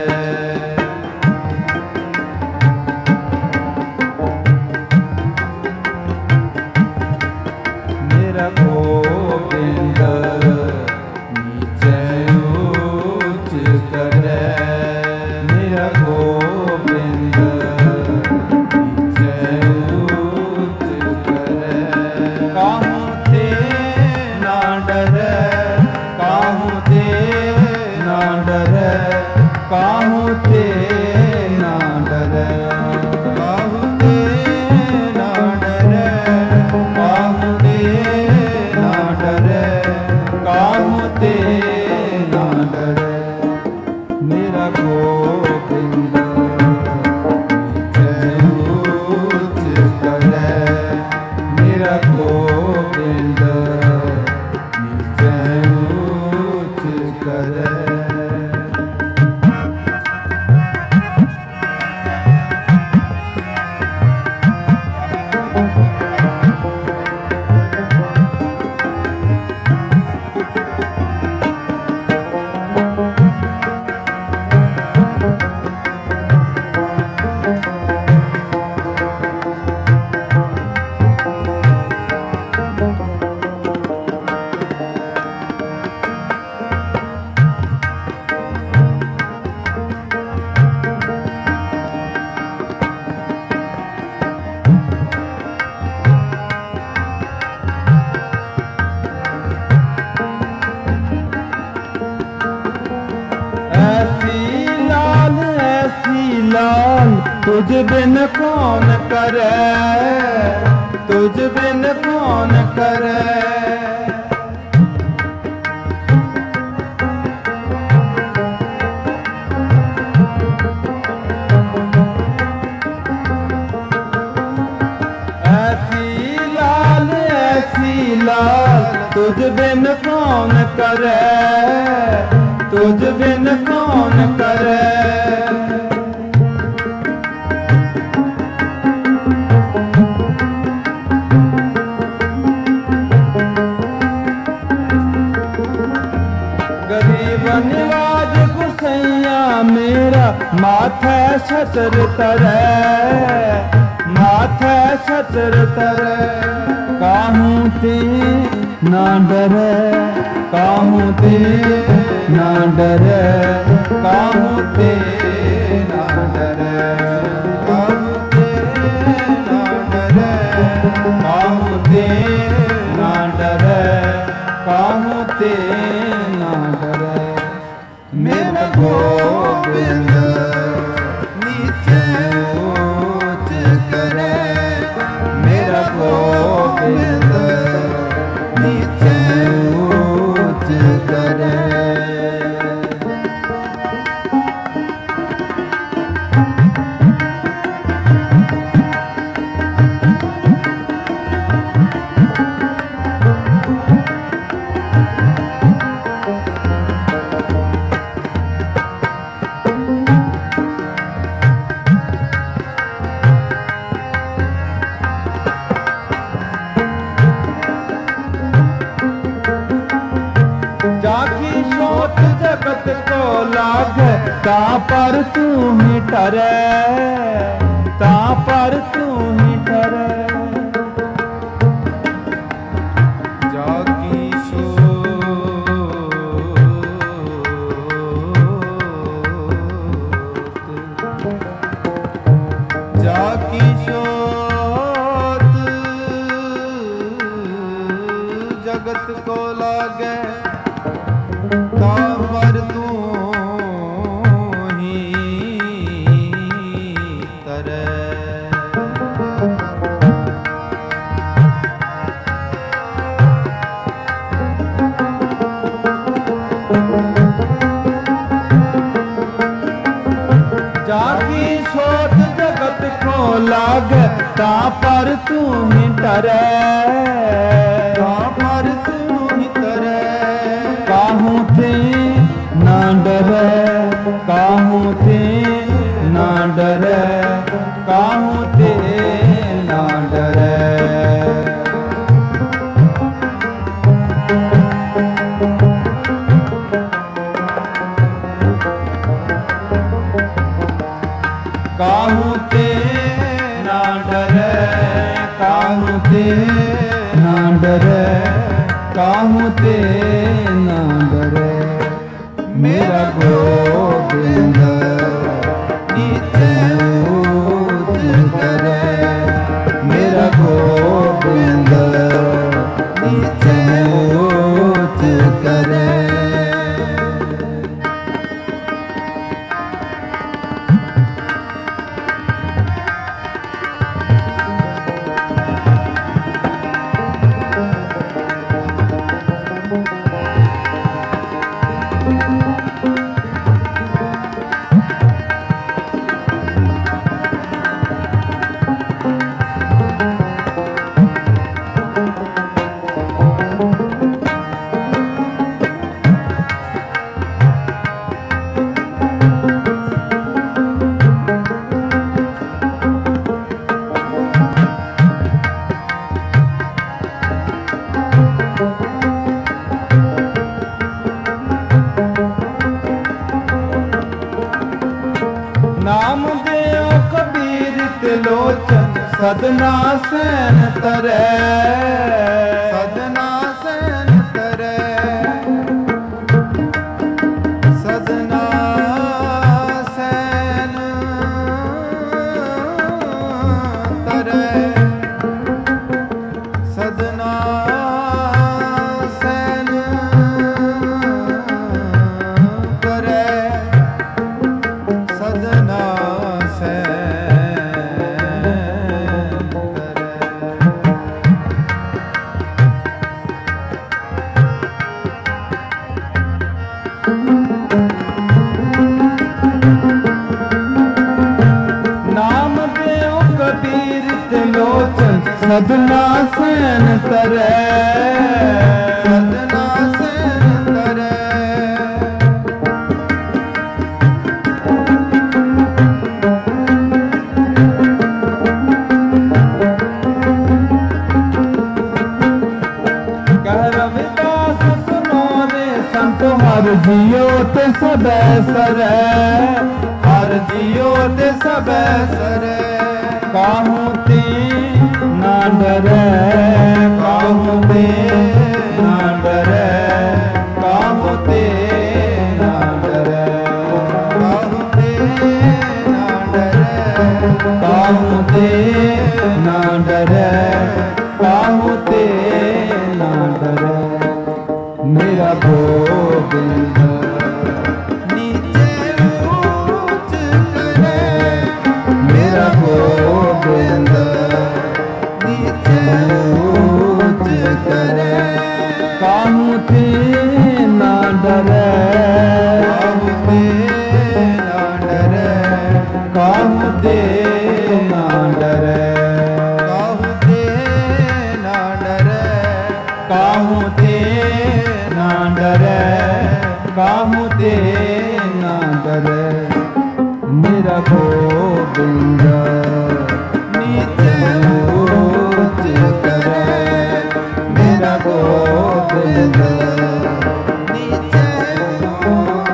मेरा गोबिंद तुझ बिन कौन करे, तुझ बिन कौन करे। ऐसी लाल तुझ बिन कौन करे, तुझ बिन कौन करे। निवाज गुसैया मेरा माथे छतर तरे, माथे छतर तरे। काहूँ ते ना डरे, काहूँ ते ना डरे, काहूँ ते ना डरे, काहूँ ते ना डरे, काहूँ ते ना डरे, काहूँ ते ना डरे। मेरा गोबिंद नीचे ऊंच करे, मेरा गोबिंद नीचे ऊंच करे। जगत को लागे ता पर तू ही ठहरे, ता पर तू ही ठहरे। जाकी शोत जगत को लागे ता पर तू ही तरे। जाकी सोच जगत को लागे ता पर तू ही ठहरे, ता पर तू ही तरे। काहू थे ना डरे, काहू थे ना डरे, काहू थे ना डरे। काहू ते ना डरे, काहू ते ना डरे, काहू ते ना डरे। मेरा गोविंद नीचे ऊंच करे, मेरा गोविंद नीचे ऊंच करे। नाम देओ कबीर तिलोचन सदना सैन तरे, सदना सैन तरे, सदना सैन तरे, सदना सैन तरे, सदना नाम देओ कबीर तिलोचन सदना सैन तरे, सदना सैन तरे। कह रविदास सुनो रे संत हर जियो ते सबे सरे, हर जियो ते सबे सरे। काहू ते ना डरे, काहू ते ना डरे, काहू ते ना डरे, काहू ते ना डरे, काहू ते ना डरे, काहू ते ना डरे। मेरा गोविंद नीचे ऊंच करे, मेरा गोविंद नीचे ऊंच करे। काहू ते ना डरे, काहू ते ना डरे, काहू ते ना डरे, काहू ते ना डरे, काहू ते ना डरे, काहू ते ना डरे। मेरा गोविंद नीचे ऊंच करे, मेरा गोविंद नीचे ऊंच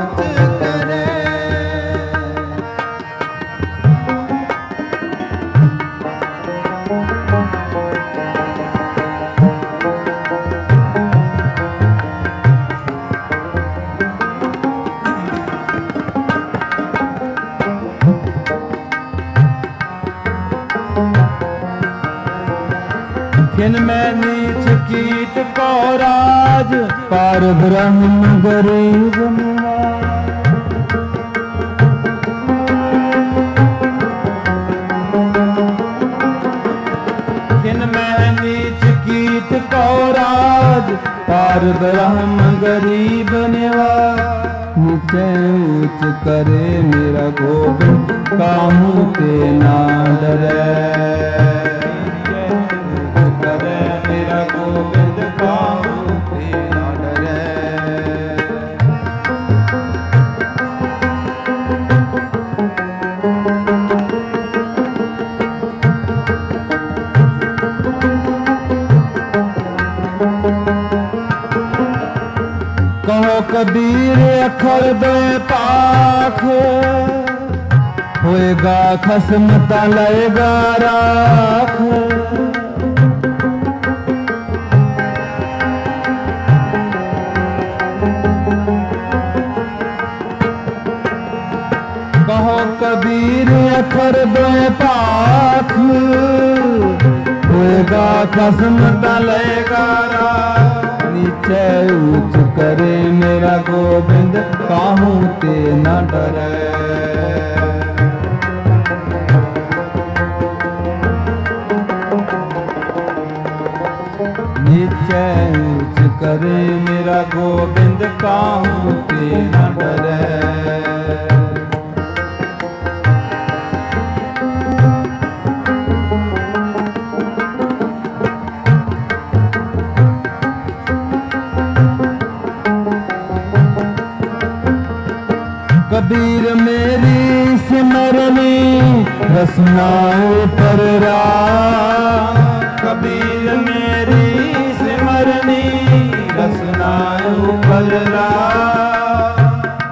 किन में नीच कीट को राज, पार ब्रह्म गरीब निवाज। किन में नीच कीट को राज, पार ब्रह्म गरीब निवाज। नीचे ऊंच करे मेरा गोविंद, काहू ते ना डरे। नीचे ऊंच करे मेरा गोविंद, काहू ते ना डरे। कहो कबीर अखर दे पाख, होएगा खस्म तलेगा राख। कहो कबीर अखर दे पाख, होएगा खस्म तलेगा राख। नीचे ऊंच करे मेरा गोविंद, काहू ते न डरे। नीचे ऊंच करे मेरा गोविंद, काहू ते न डरे। कबीर मेरी सिमरनी, रसनाओं पर राम। कबीर मेरी सिमरनी, रसनाओं पर राम।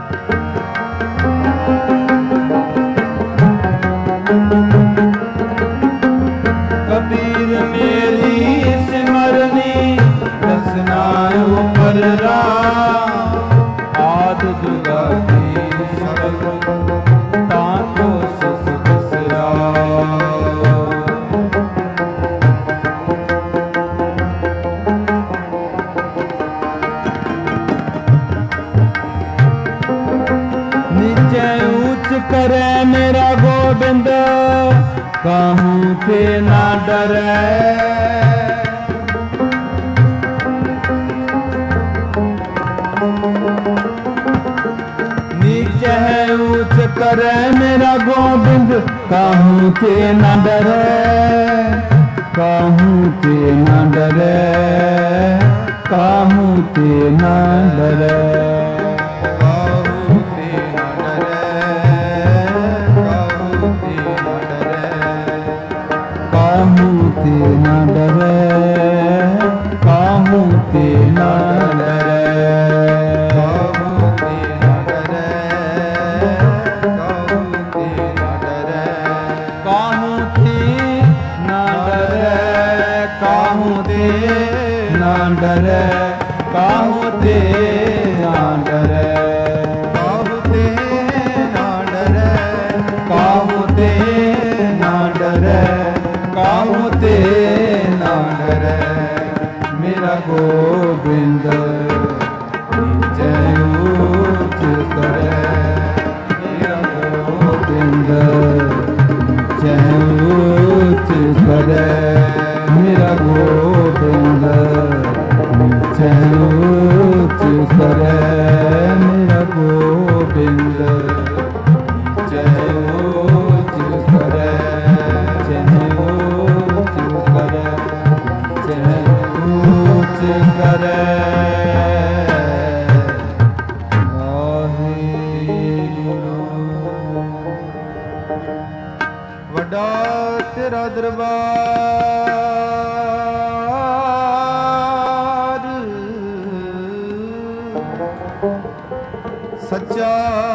कबीर मेरी सिमरनी, रसनाओं पर राम। आद जुगा करे मेरा गोविंद, काहू ते ना डरे। नीचे है ऊंच करे मेरा गोविंद, काहू ते ना डरे। काहू ते ना डरे, काहू ते ना डरे। काहू ते ना डरे, काहू ते ना डरे। काहू ते ना डरे, काहू ते ना डरे। काहू ते ना डरे, काहू ते ना डरे। काहू ते ना डरे, काहू ते ना डरे। काहू ते ना डरे, काहू ते ना डरे। मेरा गोविंद नीचे ऊंच करे। मेरा गोविंद नीचे ऊंच करे। मेरा गोविंद नीचे ऊंच करे। मेरा गोविंद नीचे ऊंच करे। करे वड्डा तेरा दरबार, सच्चा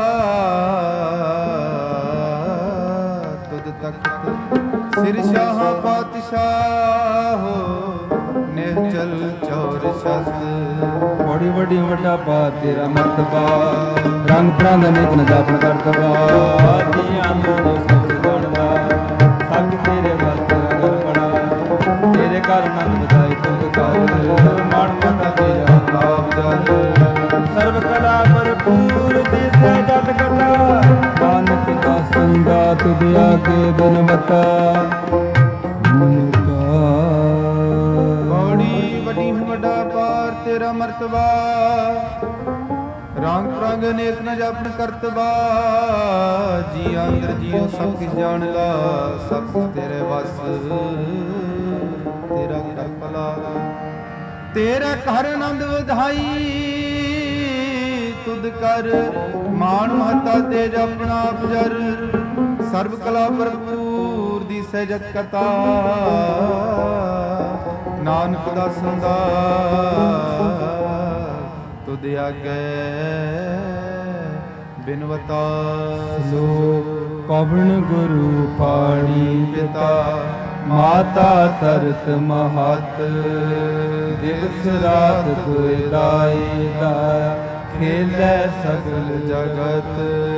तुद तख्त सिर शाह पातशाह हो। निहचल चौर शस्त बड़ी बड़ी वड्डा पा तेरा मर्तबा। रंग प्रांग अनेक न जापन करतबा। दिया मोनो सच गणवा, सच तेरे वस्त अगर बड़ा। तेरे कारण ਭਰਪੂਰ ਦਿਸੈ ਜਤ ਕਟਾ ਨਾਨਕ ਦਾਸਨ ਦਾ ਤੁਧ ਆਗੇ ਬਿਨਵਤਾ ਬੜੀ ਵੱਡੀ ਵੱਡਾ ਪਾਰ ਤੇਰਾ ਮਰਤਬਾ ਰੰਗ ਪ੍ਰੰਗ ਅਨੇਕ ਨ ਜਪਨ ਕਰਤਬਾ ਜੀ ਅੰਦਰ ਜੀਉ ਸਭ ਕਿਛ ਜਾਣ ਲਾ ਸਭ ਤੇਰੇ ਵਸ ਤੇਰਾ ਕਰ ਭਲਾ ਤੇਰਾ ਘਰ ਆਨੰਦ ਵਧਾਈ ਤੁਧ ਕਰ ਮਾਨ ਮਹਤਾ ਤੇਜ ਆਪਣਾ ਅਪਜਰ ਸਰਬ ਕਲਾ ਭਰਪੂਰ ਦੀ ਸਹਿਜਤ ਕਤਾ ਨਾਨਕ ਦਾਸਨ ਦਾ ਤੁਧ ਆਗੇ ਬਿਨਵਤਾ ਸਲੋਕ ਕਵਣ ਗੁਰੂ ਪਾਣੀ ਪਿਤਾ ਮਾਤਾ ਤਰਤ ਮਹਤ ਦਿਵਸ ਰਾਤ ਦੁਇ ਦਾਈ ਦਾਇਆ ਖੇਲੇ ਸਗਲ ਜਗਤ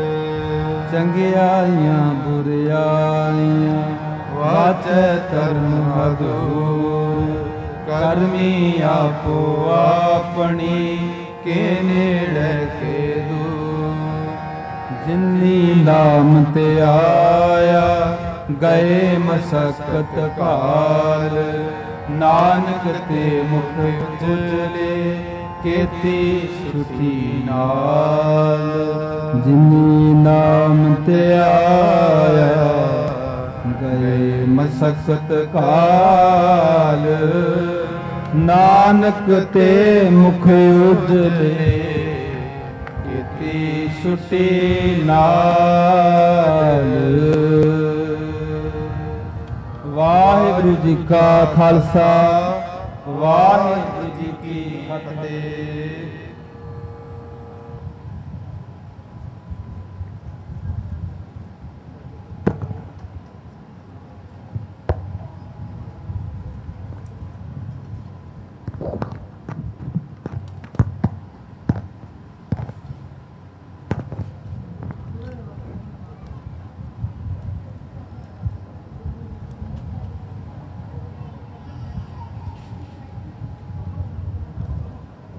ਚੰਗਿਆਈਆਂ ਬੁਰਿਆਈਆਂ ਵਾਚੈ ਧਰਮ ਅਦੂਰ ਕਰਮੀ ਆਪੋ ਆਪਣੀ ਕੇ ਨੇੜੇ ਕੇ ਦੂਰ ਜਿਨੀ ਨਾਮ ਤੇ ਆਇਆ ਗਏ ਮਸਕਤ ਕਾਲ ਨਾਨਕ ਤੇ ਮੁਖ ਉਜਲੇ ਕੀਤੀ ਸੁਖੀ ਨਾਲ ਜਿਨੀ ਨਾਮ ਤੇ ਆਇਆ ਗਏ ਮਸਕਤ ਕਾਲ ਨਾਨਕ ਤੇ ਮੁਖ ਉਜਲੇ ਕੀਤੀ ਸੁਖੀ ਨਾਲ। ਵਾਹਿਗੁਰੂ ਜੀ ਕਾ ਖਾਲਸਾ ਵਾਹਿਗੁਰੂ ਜੀ ਕੀ ਫਤਿਹ।